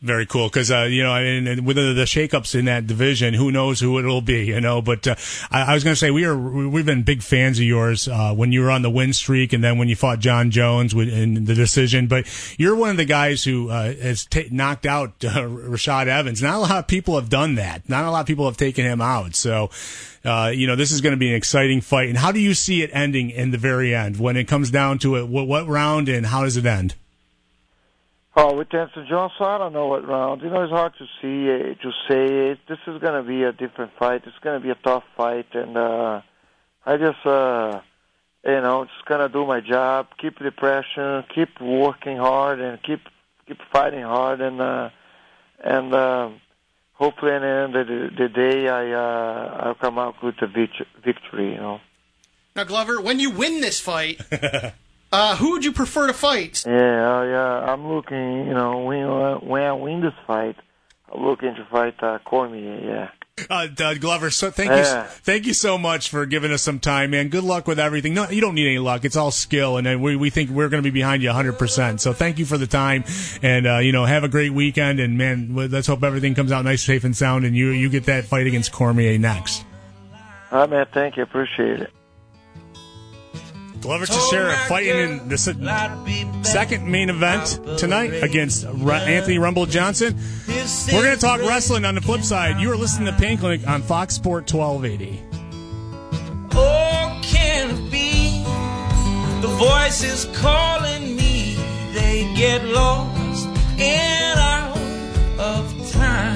Very cool, because uh, you know, and, and with the, the shakeups in that division, who knows who it'll be, you know. But uh, I, I was going to say we are we've been big fans of yours uh, when you were on the win streak, and then when you fought John Jones with, in the decision. But you're one of the guys who uh, has t- knocked out uh, Rashad Evans. Not a lot of people have done that. Not a lot of people have taken him out. So. Uh, you know, this is going to be an exciting fight. And how do you see it ending in the very end when it comes down to it? What, what round and how does it end? Oh, with Anthony Johnson, I don't know what round. You know, it's hard to see, uh, to say. This is going to be a different fight. It's going to be a tough fight. And uh, I just, uh, you know, just going to do my job, keep the pressure, keep working hard, and keep keep fighting hard. And, uh, and uh, hopefully, at the end of the, the day, I, uh, I'll come out with a vict- victory, you know. Now, Glover, when you win this fight, uh, who would you prefer to fight? Yeah, uh, yeah, I'm looking, you know, when, uh, when I win this fight, I'm looking to fight uh, Cormier, yeah. Uh, uh, Glover, so thank Yeah. you, thank you so much for giving us some time, man. Good luck with everything. No, you don't need any luck. It's all skill, and then we we think we're going to be behind you one hundred percent. So thank you for the time, and uh, you know, have a great weekend. And man, let's hope everything comes out nice, safe, and sound, and you you get that fight against Cormier next. All right, man, thank you, appreciate it. Glover Teixeira fighting in the se- second main event tonight against Ra- Anthony Rumble Johnson. We're going to talk wrestling on the flip side. You are listening to Pain Clinic on Fox Sport twelve eighty. Oh, can it be the voices calling me? They get lost and out of time.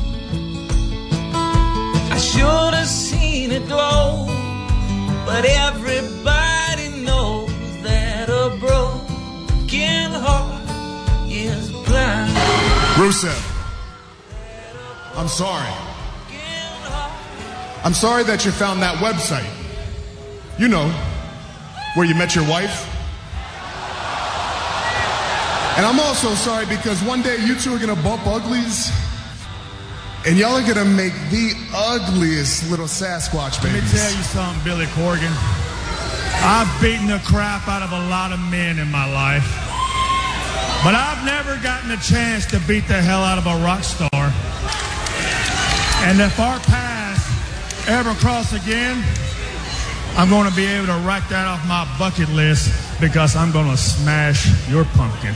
I should have seen it glow, but everybody knows that a broken heart is blind. Rusev, I'm sorry. I'm sorry that you found that website. You know, where you met your wife. And I'm also sorry because one day you two are going to bump uglies. And y'all are going to make the ugliest little Sasquatch babies. Let me tell you something, Billy Corgan. I've beaten the crap out of a lot of men in my life. But I've never gotten a chance to beat the hell out of a rock star. And if our paths ever cross again, I'm going to be able to write that off my bucket list because I'm going to smash your pumpkin.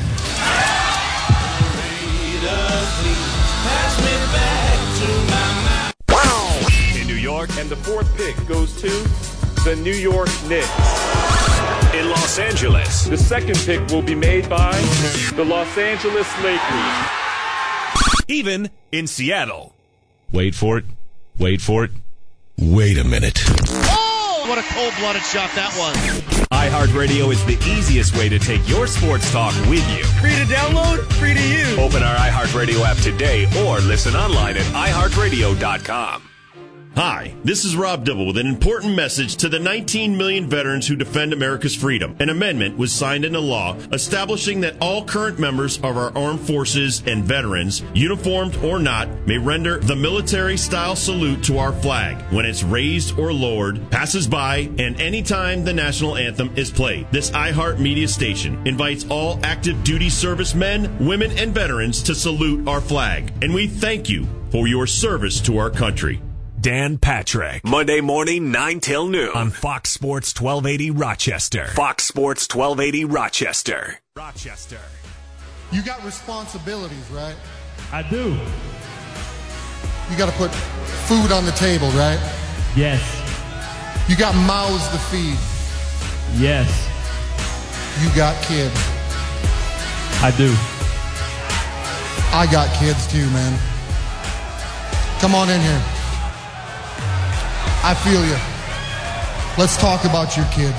In New York, and the fourth pick goes to the New York Knicks. In Los Angeles, the second pick will be made by the Los Angeles Lakers. Even in Seattle. Wait for it. Wait for it. Wait a minute. Oh, what a cold-blooded shot that was. iHeartRadio is the easiest way to take your sports talk with you. Free to download, free to use. Open our iHeartRadio app today or listen online at i heart radio dot com. Hi, this is Rob Dibble with an important message to the nineteen million veterans who defend America's freedom. An amendment was signed into law establishing that all current members of our armed forces and veterans, uniformed or not, may render the military-style salute to our flag when it's raised or lowered, passes by, and anytime the national anthem is played. This iHeart Media station invites all active duty servicemen, women, and veterans to salute our flag. And we thank you for your service to our country. Dan Patrick. Monday morning, nine till noon. On Fox Sports twelve eighty Rochester. Fox Sports twelve eighty Rochester. Rochester. You got responsibilities, right? I do. You got to put food on the table, right? Yes. You got mouths to feed. Yes. You got kids. I do. I got kids too, man. Come on in here. I feel you. Let's talk about your kids.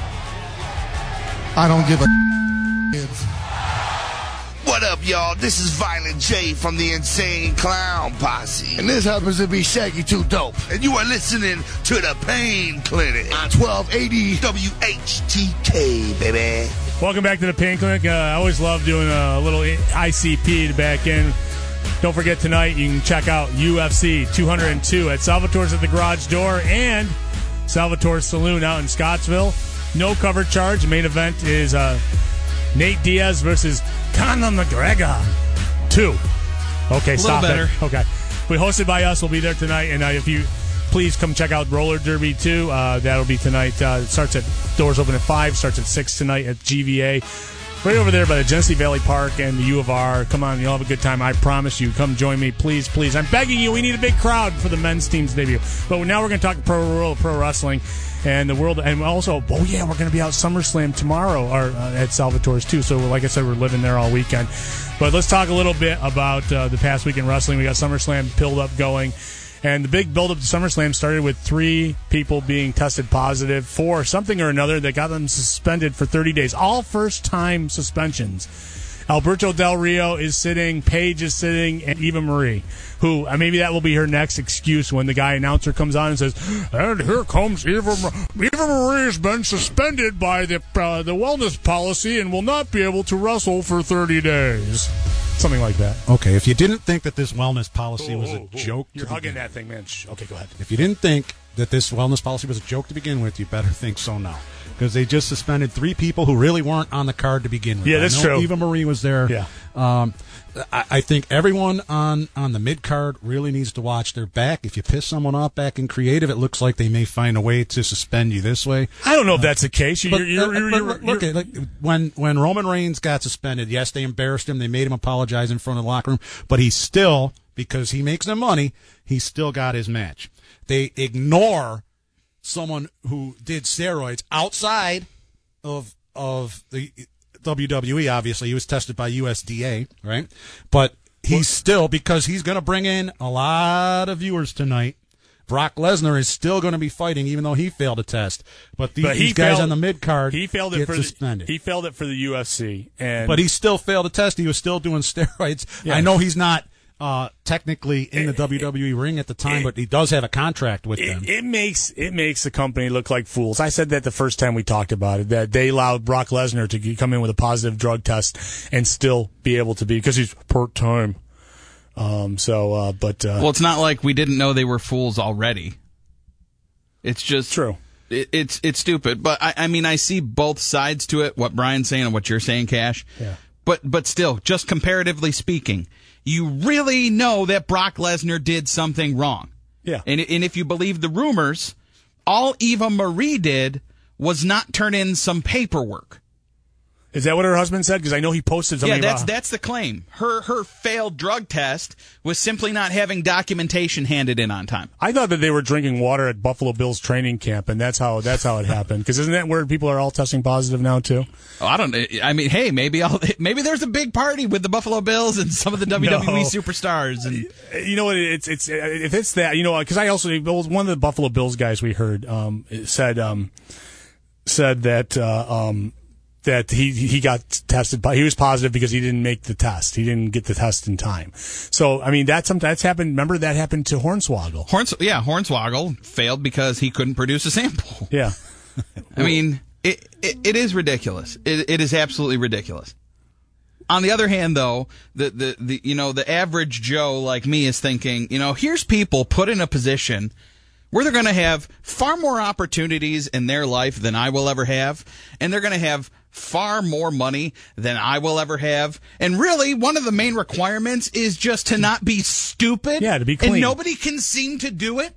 I don't give a kids. What up, y'all? This is Violent J from the Insane Clown Posse. And this happens to be Shaggy Too Dope. And you are listening to the Pain Clinic on twelve eighty W H T K, baby. Welcome back to the Pain Clinic. Uh, I always love doing a little I C P to back in. Don't forget tonight you can check out U F C two oh two at Salvatore's at the Garage Door and Salvatore's Saloon out in Scottsville. No cover charge. The main event is uh, Nate Diaz versus Conor McGregor. Two. Okay, stop better. it. Okay. We hosted by us. We'll be there tonight. And uh, if you please come check out Roller Derby too. Uh, that'll be tonight. Uh, it starts at doors open at five. Starts at six tonight at G V A. Right over there by the Genesee Valley Park and the U of R. Come on, you'll have a good time. I promise you. Come join me, please, please. I'm begging you. We need a big crowd for the men's team's debut. But now we're going to talk pro pro wrestling and the world. And also, oh yeah, we're going to be out SummerSlam tomorrow or uh, at Salvatore's too. So like I said, we're living there all weekend. But let's talk a little bit about uh, the past week in wrestling. We got SummerSlam build up going. And the big build-up to SummerSlam started with three people being tested positive for something or another that got them suspended for thirty days. All first-time suspensions. Alberto Del Rio is sitting, Paige is sitting, and Eva Marie, who uh, maybe that will be her next excuse when the guy announcer comes on and says, and here comes Eva Marie. Eva Marie has been suspended by the, uh, the wellness policy and will not be able to wrestle for thirty days. Something like that. Okay, if you didn't think that this wellness policy oh, was a oh, joke, you're to hugging begin. that thing, man. Shh. Okay, go ahead. If you didn't think that this wellness policy was a joke to begin with, you better think so now, because they just suspended three people who really weren't on the card to begin with. Yeah, that's I know true. Eva Marie was there. Yeah. Um, I, I think everyone on, on the mid card really needs to watch their back. If you piss someone off back in creative, it looks like they may find a way to suspend you this way. I don't know if that's the case. You're, But, you're, uh, you're, but you're, look, you're, like, when when Roman Reigns got suspended, yes, they embarrassed him. They made him apologize in front of the locker room, but he still, because he makes them money, he still got his match. They ignore someone who did steroids outside of of the W W E. Obviously, he was tested by U S D A, right? But he's still, because he's going to bring in a lot of viewers tonight. Brock Lesnar is still going to be fighting, even though he failed a test. But, the, but these guys failed, on the mid card he failed it get for suspended. The, he failed it for the U F C, and but he still failed a test. He was still doing steroids. Yeah. I know he's not uh, technically in the it, W W E it, ring at the time, it, but he does have a contract with it, them. It makes it makes the company look like fools. I said that the first time we talked about it, that they allowed Brock Lesnar to come in with a positive drug test and still be able to be, because he's part time. Um. So, uh, but uh, well, it's not like we didn't know they were fools already. It's just true. It, it's it's stupid, but I, I mean I see both sides to it. What Brian's saying and what you're saying, Cash. Yeah. But but still, just comparatively speaking, you really know that Brock Lesnar did something wrong. Yeah. And and if you believe the rumors, all Eva Marie did was not turn in some paperwork. Is that what her husband said? Because I know he posted something. Yeah, that's about... that's the claim. Her her failed drug test was simply not having documentation handed in on time. I thought that they were drinking water at Buffalo Bills training camp, and that's how that's how it happened. Because isn't that where people are all testing positive now too? Oh, I don't. I mean, hey, maybe I'll, maybe there's a big party with the Buffalo Bills and some of the W W E no. superstars. And you know what? It's it's if it's that, you know, because I also one of the Buffalo Bills guys we heard um, said um, said that. Uh, um, that he he got tested, he was positive because he didn't make the test. He didn't get the test in time. So, I mean, that's something that's happened. Remember that happened to Hornswoggle. Horns, yeah, Hornswoggle failed because he couldn't produce a sample. Yeah. I mean, it, it it is ridiculous. It it is absolutely ridiculous. On the other hand, though, the, the, the you know, the average Joe like me is thinking, you know, here's people put in a position where they're going to have far more opportunities in their life than I will ever have, and they're going to have far more money than I will ever have. And really, one of the main requirements is just to not be stupid. Yeah, to be clean. And nobody can seem to do it.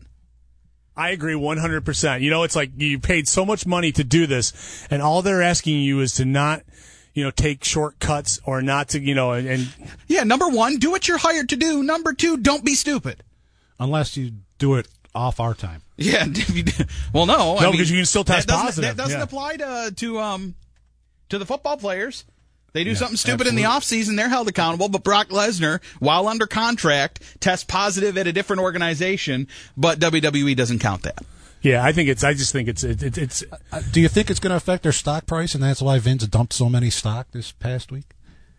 I agree one hundred percent. You know, it's like you paid so much money to do this, and all they're asking you is to not, you know, take shortcuts or not to, you know, and, and yeah, number one, do what you're hired to do. Number two, don't be stupid. Unless you do it off our time. Yeah. Well, no. No, I mean, because you can still test that doesn't, positive. That doesn't yeah. apply to to um to the football players. They do Yeah, something stupid absolutely. in the offseason, they're held accountable. But Brock Lesnar, while under contract, tests positive at a different organization, but W W E doesn't count that. Yeah, I think it's. I just think it's. It, it, it's. Uh, do you think it's going to affect their stock price, and that's why Vince dumped so many stock this past week?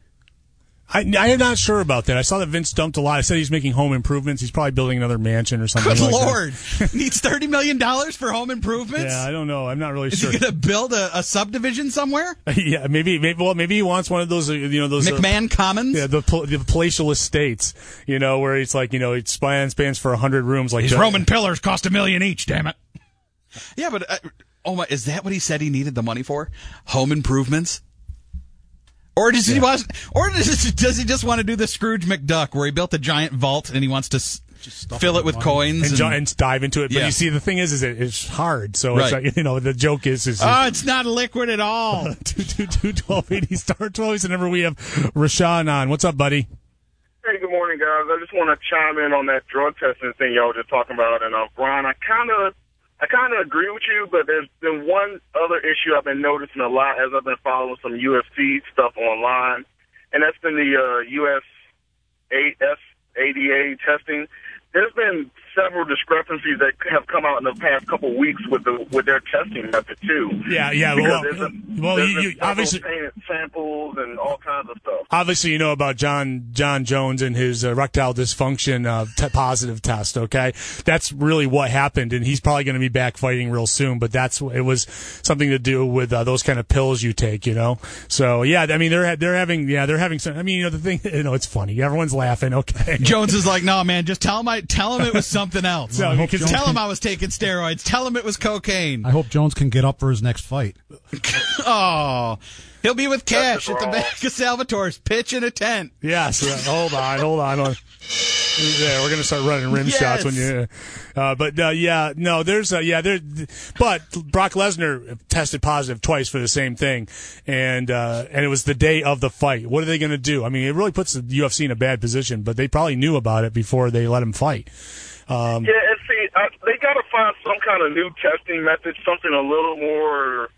I, I am not sure about that. I saw that Vince dumped a lot. I said he's making home improvements. He's probably building another mansion or something. Good like Lord. that. Needs thirty million dollars for home improvements? Yeah, I don't know. I'm not really Is sure. he going to build a, a subdivision somewhere? yeah, maybe. Maybe. Well, maybe he wants one of those. Uh, you know, those McMahon uh, Commons. Yeah, the, the palatial estates. You know, where it's like, you know, it spans spans for a hundred rooms. Like These the, Roman pillars cost a million each. Damn it. Yeah, but uh, oh my, is that what he said he needed the money for? Home improvements. Or does he want, or does, does he just want to do the Scrooge McDuck where he built a giant vault and he wants to s- just fill it with money. coins and, and, jo- and dive into it? But Yeah. you see, the thing is, is it, it's hard. So it's Right. like, you know, the joke is, is oh, it's not liquid at all. two two two twelve eighty star twelve. Whenever we have Rashawn on, what's up, buddy? Hey, good morning, guys. I just want to chime in on that drug testing thing y'all were just talking about. And uh, Brian, I kind of, I kind of agree with you, but there's been one other issue I've been noticing a lot as I've been following some U F C stuff online, and that's been the uh, U S A D A testing. There's been several discrepancies that have come out in the past couple of weeks with the with their testing method too. Yeah, yeah. Because Well, there's a, well, there's you, been you several obviously. tainted samples and all kinds of stuff. Obviously, you know about John John Jones and his uh, erectile dysfunction uh, te- positive test. Okay, that's really what happened, and he's probably going to be back fighting real soon. But that's it was something to do with uh, those kind of pills you take, you know. So yeah, I mean they're they're having yeah they're having some. I mean you know the thing you know it's funny. Everyone's laughing. Okay, Jones is like, no man, just tell him I tell him it was something else. No, because tell Jones- him I was taking steroids. Tell him it was cocaine. I hope Jones can get up for his next fight. Oh, he'll be with Cash at the back of Salvatore's, pitching a tent. Yes. uh, hold on. Hold on. Hold on. Yeah, we're gonna start running rim Yes. shots when you. Uh, but uh, yeah, no, there's uh, yeah there. But Brock Lesnar tested positive twice for the same thing, and uh, and it was the day of the fight. What are they gonna do? I mean, it really puts the U F C in a bad position. But they probably knew about it before they let him fight. Um, Yeah, and see, I, they got to find some kind of new testing method, something a little more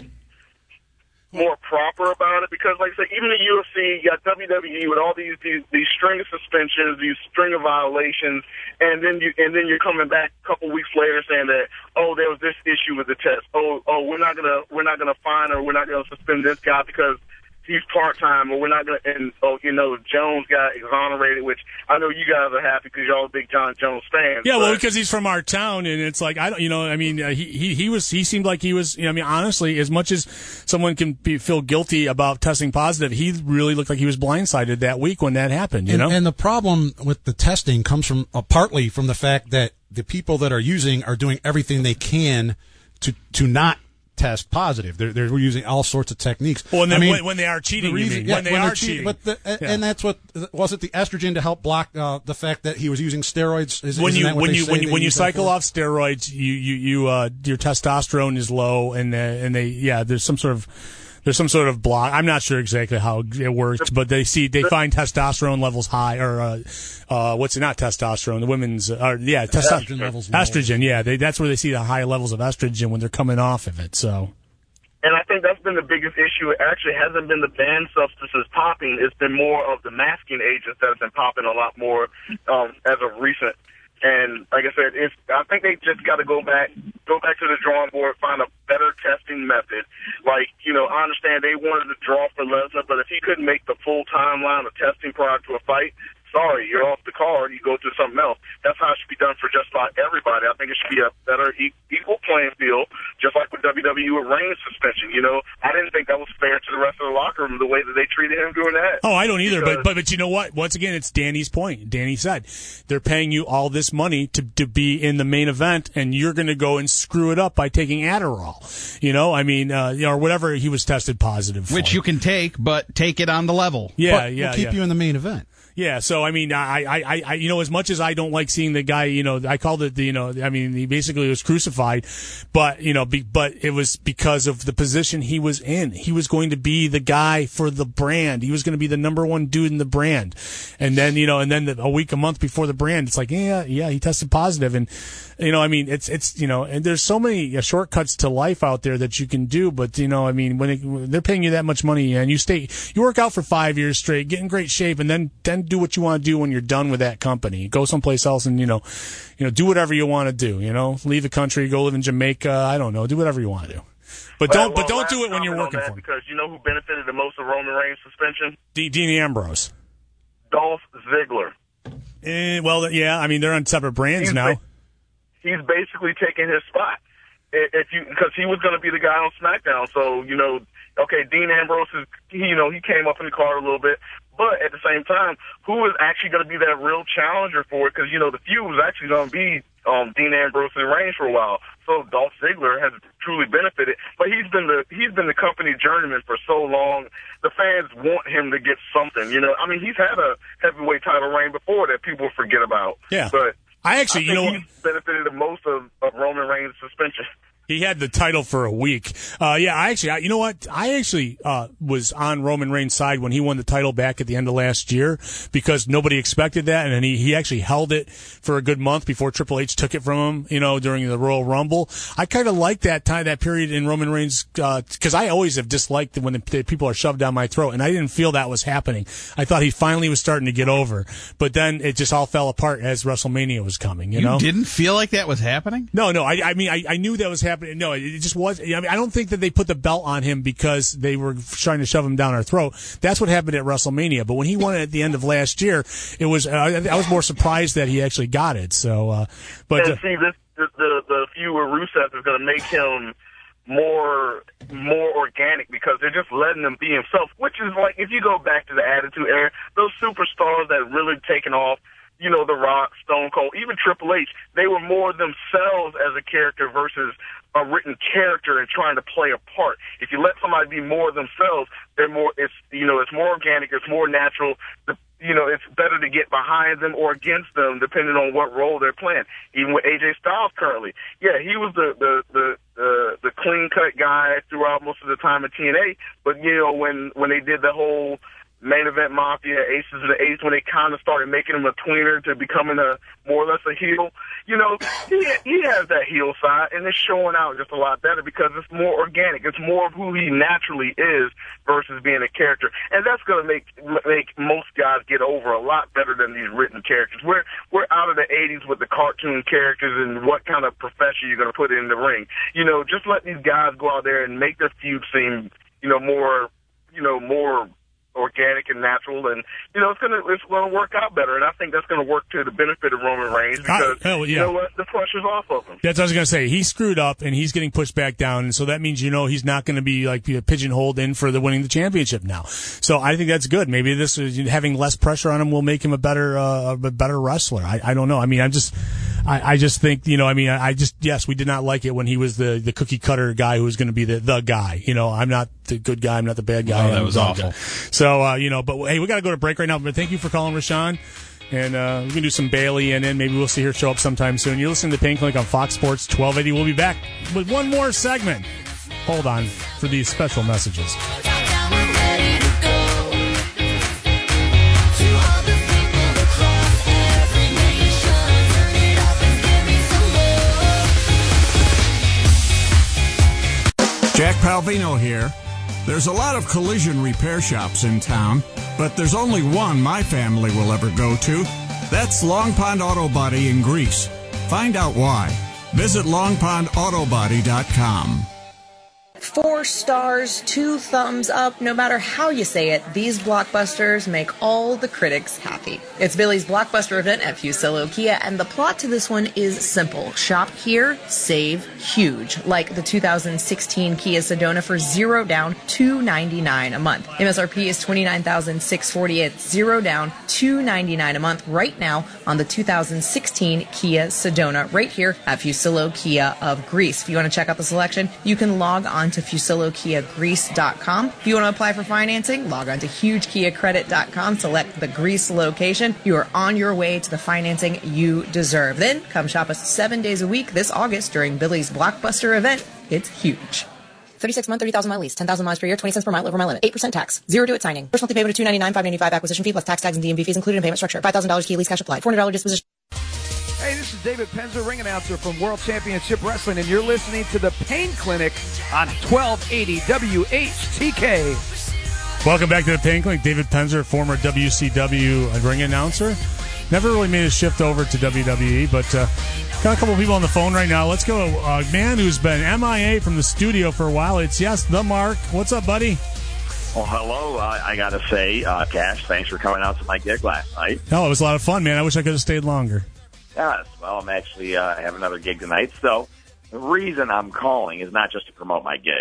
more proper about it. Because, like I said, even the U F C, you got W W E with all these these, these string of suspensions, these string of violations, and then you and then you're coming back a couple weeks later saying that, oh, there was this issue with the test. Oh, oh, we're not gonna we're not gonna fine or we're not gonna suspend this guy because he's part-time, or we're not going to, and, oh, you know, Jones got exonerated, which I know you guys are happy because y'all are big John Jones fans. Yeah, but, well, because he's from our town, and it's like I don't, you know, I mean, uh, he he he was he seemed like he was, you know, I mean, honestly, as much as someone can be, feel guilty about testing positive, he really looked like he was blindsided that week when that happened. You and, know, and the problem with the testing comes from uh, partly from the fact that the people that are using are doing everything they can to to not test positive. They're they're using all sorts of techniques. Well, and then I mean, when, when they are cheating, the you reason- mean yeah, when they when are they're cheating, but the, Yeah. and that's what was it the estrogen to help block uh, the fact that he was using steroids. Is, when isn't you that what when they you say when you they when you use that cycle for? off steroids, you you you uh your testosterone is low, and uh, and they yeah, there's some sort of there's some sort of block. I'm not sure exactly how it works, but they see they find testosterone levels high, or uh, uh what's it not testosterone? The women's, uh, yeah, testosterone Estrogen levels low. Estrogen, yeah, they, that's where they see the high levels of estrogen when they're coming off of it. So. And I think that's been the biggest issue. It actually hasn't been the banned substances popping. It's been more of the masking agents that have been popping a lot more um, as of recent. And like I said, it's, I think they just got to go back, go back to the drawing board, find a better testing method. Like, you know, I understand they wanted to draw for Lesnar, but if he couldn't make the full timeline of testing prior to a fight, sorry, you're off the card. You go to something else. That's how it should be done for just about everybody. I think it should be a better e- equal playing field, just like with W W E with Reigns suspension. You know, I didn't think that was fair to the rest of the locker room, the way that they treated him doing that. Oh, I don't either. Because- But, but but you know what? Once again, it's Danny's point. Danny said they're paying you all this money to to be in the main event, and you're going to go and screw it up by taking Adderall. You know, I mean, uh, you know, or whatever he was tested positive for. Which you can take, but take it on the level. Yeah, But yeah, will keep yeah. you in the main event. Yeah, so I mean, I, I, I, you know, as much as I don't like seeing the guy, you know, I called it the, you know, I mean, he basically was crucified, but you know, be, but it was because of the position he was in. He was going to be the guy for the brand. He was going to be the number one dude in the brand, and then you know, and then the, a week, a month before the brand, it's like, yeah, yeah, he tested positive, and you know, I mean, it's it's you know, and there's so many uh, shortcuts to life out there that you can do, but you know, I mean, when, it, when they're paying you that much money and you stay, you work out for five years straight, get in great shape, and then then do what you want to do when you're done with that company. Go someplace else and, you know, you know, do whatever you want to do, you know, leave the country, go live in Jamaica. I don't know. Do whatever you want to do. But Well, don't, but well, don't last do it when you're comment on working that, for him. Because you know who benefited the most of Roman Reigns' suspension? D- Dean Ambrose. Dolph Ziggler. Eh, well, yeah, I mean, they're on separate brands He's now. ba- he's basically taking his spot. I- If you, because he was going to be the guy on SmackDown. So, you know, okay, Dean Ambrose is, he, you know, he came up in the card a little bit, But at the same time, who is actually going to be that real challenger for it? Because, you know, the feud was actually going to be um, Dean Ambrose and Reigns for a while. So Dolph Ziggler has truly benefited. But he's been the he's been the company journeyman for so long. The fans want him to get something. You know, I mean, he's had a heavyweight title reign before that people forget about. Yeah. But I actually, I you know, he's benefited the most of, of Roman Reigns' suspension. He had the title for a week. Uh, yeah, I actually, I, you know what? I actually uh, was on Roman Reigns' side when he won the title back at the end of last year because nobody expected that, and then he, he actually held it for a good month before Triple H took it from him. You know, during the Royal Rumble, I kind of liked that time, that period in Roman Reigns, because uh, I always have disliked when the, the people are shoved down my throat, and I didn't feel that was happening. I thought he finally was starting to get over, but then it just all fell apart as WrestleMania was coming. You, you know, didn't feel like that was happening? No, no. I, I mean, I, I knew that was happening. No, it just was. I mean, I don't think that they put the belt on him because they were trying to shove him down our throat. That's what happened at WrestleMania. But when he won it at the end of last year, it was. Uh, I was more surprised that he actually got it. So, uh, but and see, this the the, the feud with Rusev is going to make him more more organic because they're just letting him be himself. Which is like if you go back to the Attitude Era, those superstars that really taken off. You know, The Rock, Stone Cold, even Triple H, they were more themselves as a character versus a written character and trying to play a part. If you let somebody be more themselves, they're more, it's, you know, it's more organic, it's more natural. The, you know, it's better to get behind them or against them depending on what role they're playing. Even with A J Styles currently. Yeah, he was the, the, the, the, the clean cut guy throughout most of the time at T N A, but you know, when, when they did the whole Main Event Mafia, Aces of the Eights, when they kind of started making him a tweener to becoming a more or less a heel, you know, he he has that heel side, and it's showing out just a lot better because it's more organic. It's more of who he naturally is versus being a character, and that's going to make make most guys get over a lot better than these written characters. We're we're out of the eighties with the cartoon characters and what kind of profession you're going to put in the ring. You know, just let these guys go out there and make their feud seem, you know, more, you know, more organic and natural, and you know it's gonna it's gonna work out better, and I think that's gonna work to the benefit of Roman Reigns because I, oh, yeah. you know what, the pressure's off of him. That's what I was gonna say. He screwed up, and he's getting pushed back down, and so that means you know he's not gonna be like be pigeonholed in for the winning the championship now. So I think that's good. Maybe this is, having less pressure on him will make him a better uh, a better wrestler. I, I don't know. I mean, I'm just. I, I just think, you know, I mean, I, I just, yes, we did not like it when he was the, the cookie cutter guy who was going to be the, the guy. You know, I'm not the good guy. I'm not the bad guy. Oh, that was awful. Guy. So, uh, you know, but hey, we got to go to break right now. But thank you for calling, Rashawn. And uh, we can do some Bailey and then maybe we'll see her show up sometime soon. You're listening to Pain Clinic on Fox Sports twelve eighty. We'll be back with one more segment. Hold on for these special messages. Jack Palvino here. There's a lot of collision repair shops in town, but there's only one my family will ever go to. That's Long Pond Auto Body in Greece. Find out why. Visit long pond auto body dot com. Four stars, two thumbs up, no matter how you say it, these blockbusters make all the critics happy. It's Billy's Blockbuster event at Fusillo Kia, and the plot to this one is simple. Shop here, save huge. Like the two thousand sixteen Kia Sedona for zero down, two ninety-nine a month. M S R P is twenty-nine thousand six hundred forty-eight dollars, zero down, two ninety-nine a month right now on the two thousand sixteen Kia Sedona right here at Fusillo Kia of Greece. If you want to check out the selection, you can log on to fusillo kia greece dot com. If you want to apply for financing, log on to huge kia credit dot com, select the Greece location. You are on your way to the financing you deserve. Then come shop us seven days a week this August during Billy's Blockbuster event. It's huge. thirty-six month, thirty thousand mile lease, ten thousand miles per year, twenty cents per mile over my limit, eight percent tax, zero due at signing. First monthly payment of two ninety-nine, five ninety-five acquisition fee plus tax, tags, and D M V fees included in payment structure. five thousand dollars key lease cash applied. four hundred dollars disposition. Hey, this is David Penzer, ring announcer from World Championship Wrestling, and you're listening to the Pain Clinic on twelve eighty W H T K. Welcome back to the Pain Clinic. David Penzer, former W C W ring announcer. Never really made a shift over to W W E, but uh, got a couple of people on the phone right now. Let's go. A man who's been M I A from the studio for a while. It's, yes, the Mark. What's up, buddy? Well, hello. Uh, I got to say, uh, Cash, thanks for coming out to my gig last night. No, it was a lot of fun, man. I wish I could have stayed longer. Yes. Well, I'm actually uh, I have another gig tonight. So the reason I'm calling is not just to promote my gigs,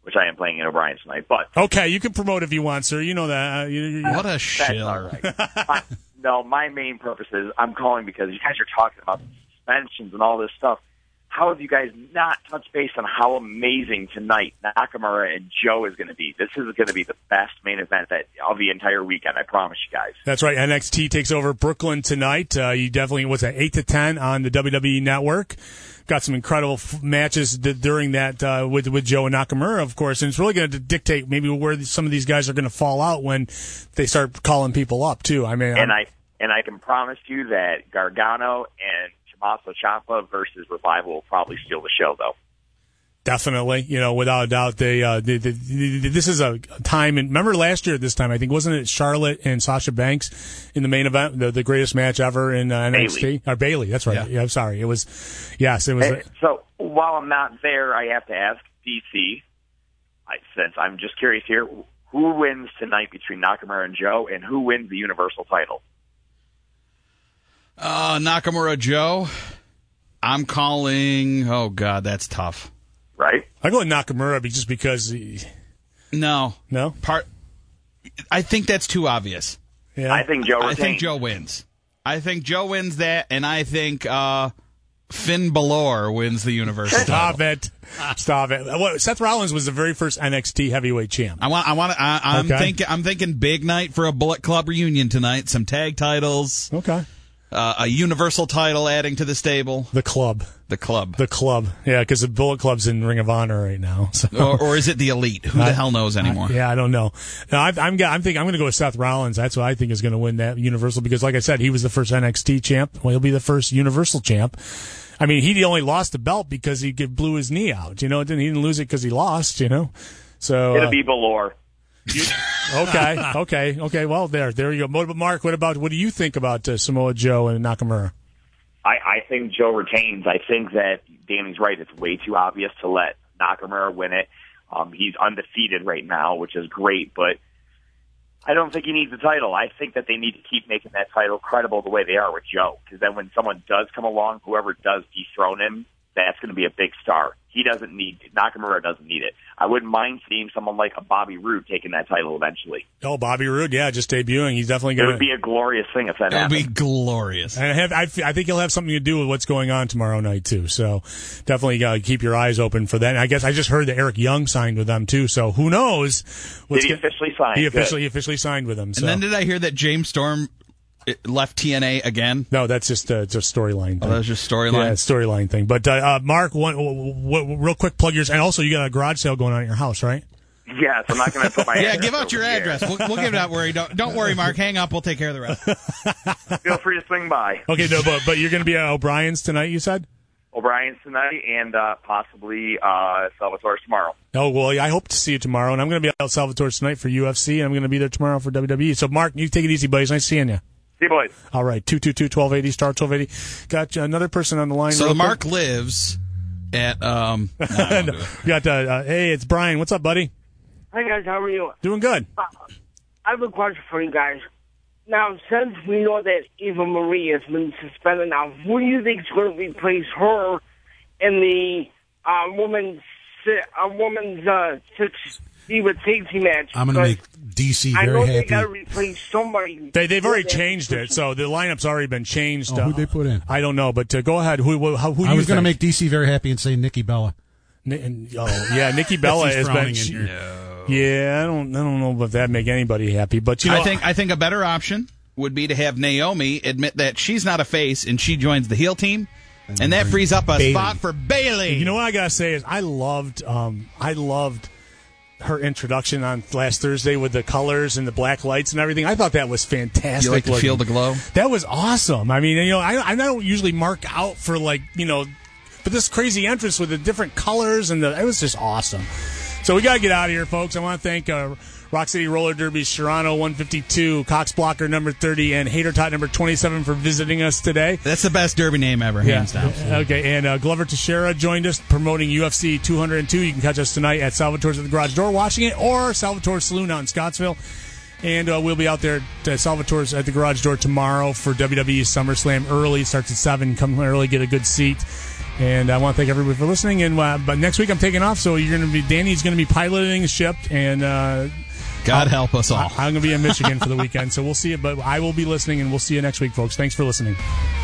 which I am playing in O'Brien's tonight. But okay, you can promote if you want, sir. You know that. Uh, you, you, what a that's shill. all right. I, no, my main purpose is I'm calling because you guys are talking about suspensions and all this stuff. How have you guys not touched base on how amazing tonight Nakamura and Joe is going to be? This is going to be the best main event that of the entire weekend. I promise you guys. That's right. N X T takes over Brooklyn tonight. Uh, you definitely what's that eight to ten on the W W E Network. Got some incredible f- matches d- during that uh, with with Joe and Nakamura, of course, and it's really going to dictate maybe where some of these guys are going to fall out when they start calling people up too. I mean, and I'm, I and I can promise you that Gargano and Tommaso Ciampa versus Revival will probably steal the show, though. Definitely, you know, without a doubt, they, uh, they, they, they, this is a time. And remember last year at this time, I think wasn't it Charlotte and Sasha Banks in the main event, the, the greatest match ever in uh, N X T? Bayley. Or Bayley, that's right. Yeah. yeah, I'm sorry. It was, yes, it was. Hey, so while I'm not there, I have to ask D C. I, since I'm just curious here, who wins tonight between Nakamura and Joe, and who wins the Universal title? Uh, Nakamura Joe. I'm calling. Oh God, that's tough. Right? I go with Nakamura just because. He... No, no part. I think that's too obvious. Yeah, I think Joe. I think Joe wins. I think Joe wins that, and I think uh, Finn Balor wins the Universal. Stop title. it! Stop it! What, Seth Rollins was the very first N X T heavyweight champ. I want. I want. I, I'm okay. thinking. I'm thinking big night for a Bullet Club reunion tonight. Some tag titles. Okay. Uh, a Universal title adding to the stable. The club. The club. The club. Yeah, because the Bullet Club's in Ring of Honor right now. So. Or, or is it the Elite? Who I, the hell knows anymore? I, yeah, I don't know. No, I, I'm. I'm thinking I'm going to go with Seth Rollins. That's what I think is going to win that Universal because, like I said, he was the first N X T champ. Well, he'll be the first Universal champ. I mean, he only lost the belt because he blew his knee out. You know, it didn't, he didn't lose it because he lost. You know, so it'll uh, be Balor. okay, okay, okay. Well, there, there you go. But Mark, what about what do you think about uh, Samoa Joe and Nakamura? I, I think Joe retains. I think that Danny's right. It's way too obvious to let Nakamura win it. Um, he's undefeated right now, which is great, but I don't think he needs the title. I think that they need to keep making that title credible the way they are with Joe, because then when someone does come along, whoever does dethrone him, that's going to be a big star. He doesn't need Nakamura doesn't need it. I wouldn't mind seeing someone like a Bobby Roode taking that title eventually. Oh, Bobby Roode, yeah, just debuting. He's definitely going to. It would be a glorious thing if that It would happened. be glorious. And I, have, I, I think he'll have something to do with what's going on tomorrow night too. So definitely got to keep your eyes open for that. And I guess I just heard that Eric Young signed with them too. So who knows? What's Did he gonna, officially sign? He officially Good. he officially signed with them. So. And then did I hear that James Storm left T N A again? No, that's just a, it's a storyline thing. Oh, that's just storyline? Yeah, storyline thing. But, uh, uh, Mark, one, w- w- real quick plug yours. And also, you got a garage sale going on at your house, right? Yes, I'm not going to put my Yeah, address give out your over here. address. We'll, we'll give it out. Worry. Don't, don't worry, Mark. Hang up. We'll take care of the rest. Feel free to swing by. Okay, no, but, but you're going to be at O'Brien's tonight, you said? O'Brien's tonight and uh, possibly uh, Salvatore's tomorrow. Oh, well, I hope to see you tomorrow. And I'm going to be at El Salvatore's tonight for U F C, and I'm going to be there tomorrow for W W E. So, Mark, you take it easy, buddies. Nice seeing you. See you, boys. All right, two two two, twelve eighty, star twelve eighty. Got another person on the line. So real Mark quick. lives at, um, no, I won't do it. Got, uh, uh, hey, it's Brian. What's up, buddy? Hi, guys. How are you? Doing good. Uh, I have a question for you guys. Now, since we know that Eva Marie has been suspended now, who do you think is going to replace her in the uh, women's uh, women's uh, six Diva Tag Team match? I'm going to make D C I very know happy. they got to replace somebody. They, they've already changed it, so the lineup's already been changed. Oh, who'd they put in? I don't know, but uh, go ahead. Who, who, who do I you was going to think? make D C very happy and say Nikki Bella. Ni- and- oh, yeah, Nikki Bella He's has been. frowning in She, here. Yeah, I don't, I don't know if that make anybody happy, but you know, I think I think a better option would be to have Naomi admit that she's not a face and she joins the heel team, and, and that frees up a Bayley. spot for Bayley. You know what I gotta say is I loved, um, I loved her introduction on last Thursday with the colors and the black lights and everything. I thought that was fantastic. You like to looking. feel the glow? That was awesome. I mean, you know, I, I don't usually mark out for like, you know, but this crazy entrance with the different colors and the, it was just awesome. So we got to get out of here, folks. I want to thank uh, Rock City Roller Derby, Sharano one fifty-two, Cox Blocker number thirty, and Hater Tot number twenty-seven for visiting us today. That's the best Derby name ever, hands down. Okay, and uh, Glover Teixeira joined us promoting U F C two oh two. You can catch us tonight at Salvatore's at the Garage Door watching it, or Salvatore Saloon out in Scottsville. And uh, we'll be out there at Salvatore's at the Garage Door tomorrow for W W E SummerSlam early. It starts at seven. Come early, get a good seat. And I want to thank everybody for listening. And uh, but next week I'm taking off, so you're going to be Danny's going to be piloting the ship, and uh, God I'll, help us all. I'm going to be in Michigan for the weekend, so we'll see it. But I will be listening, and we'll see you next week, folks. Thanks for listening.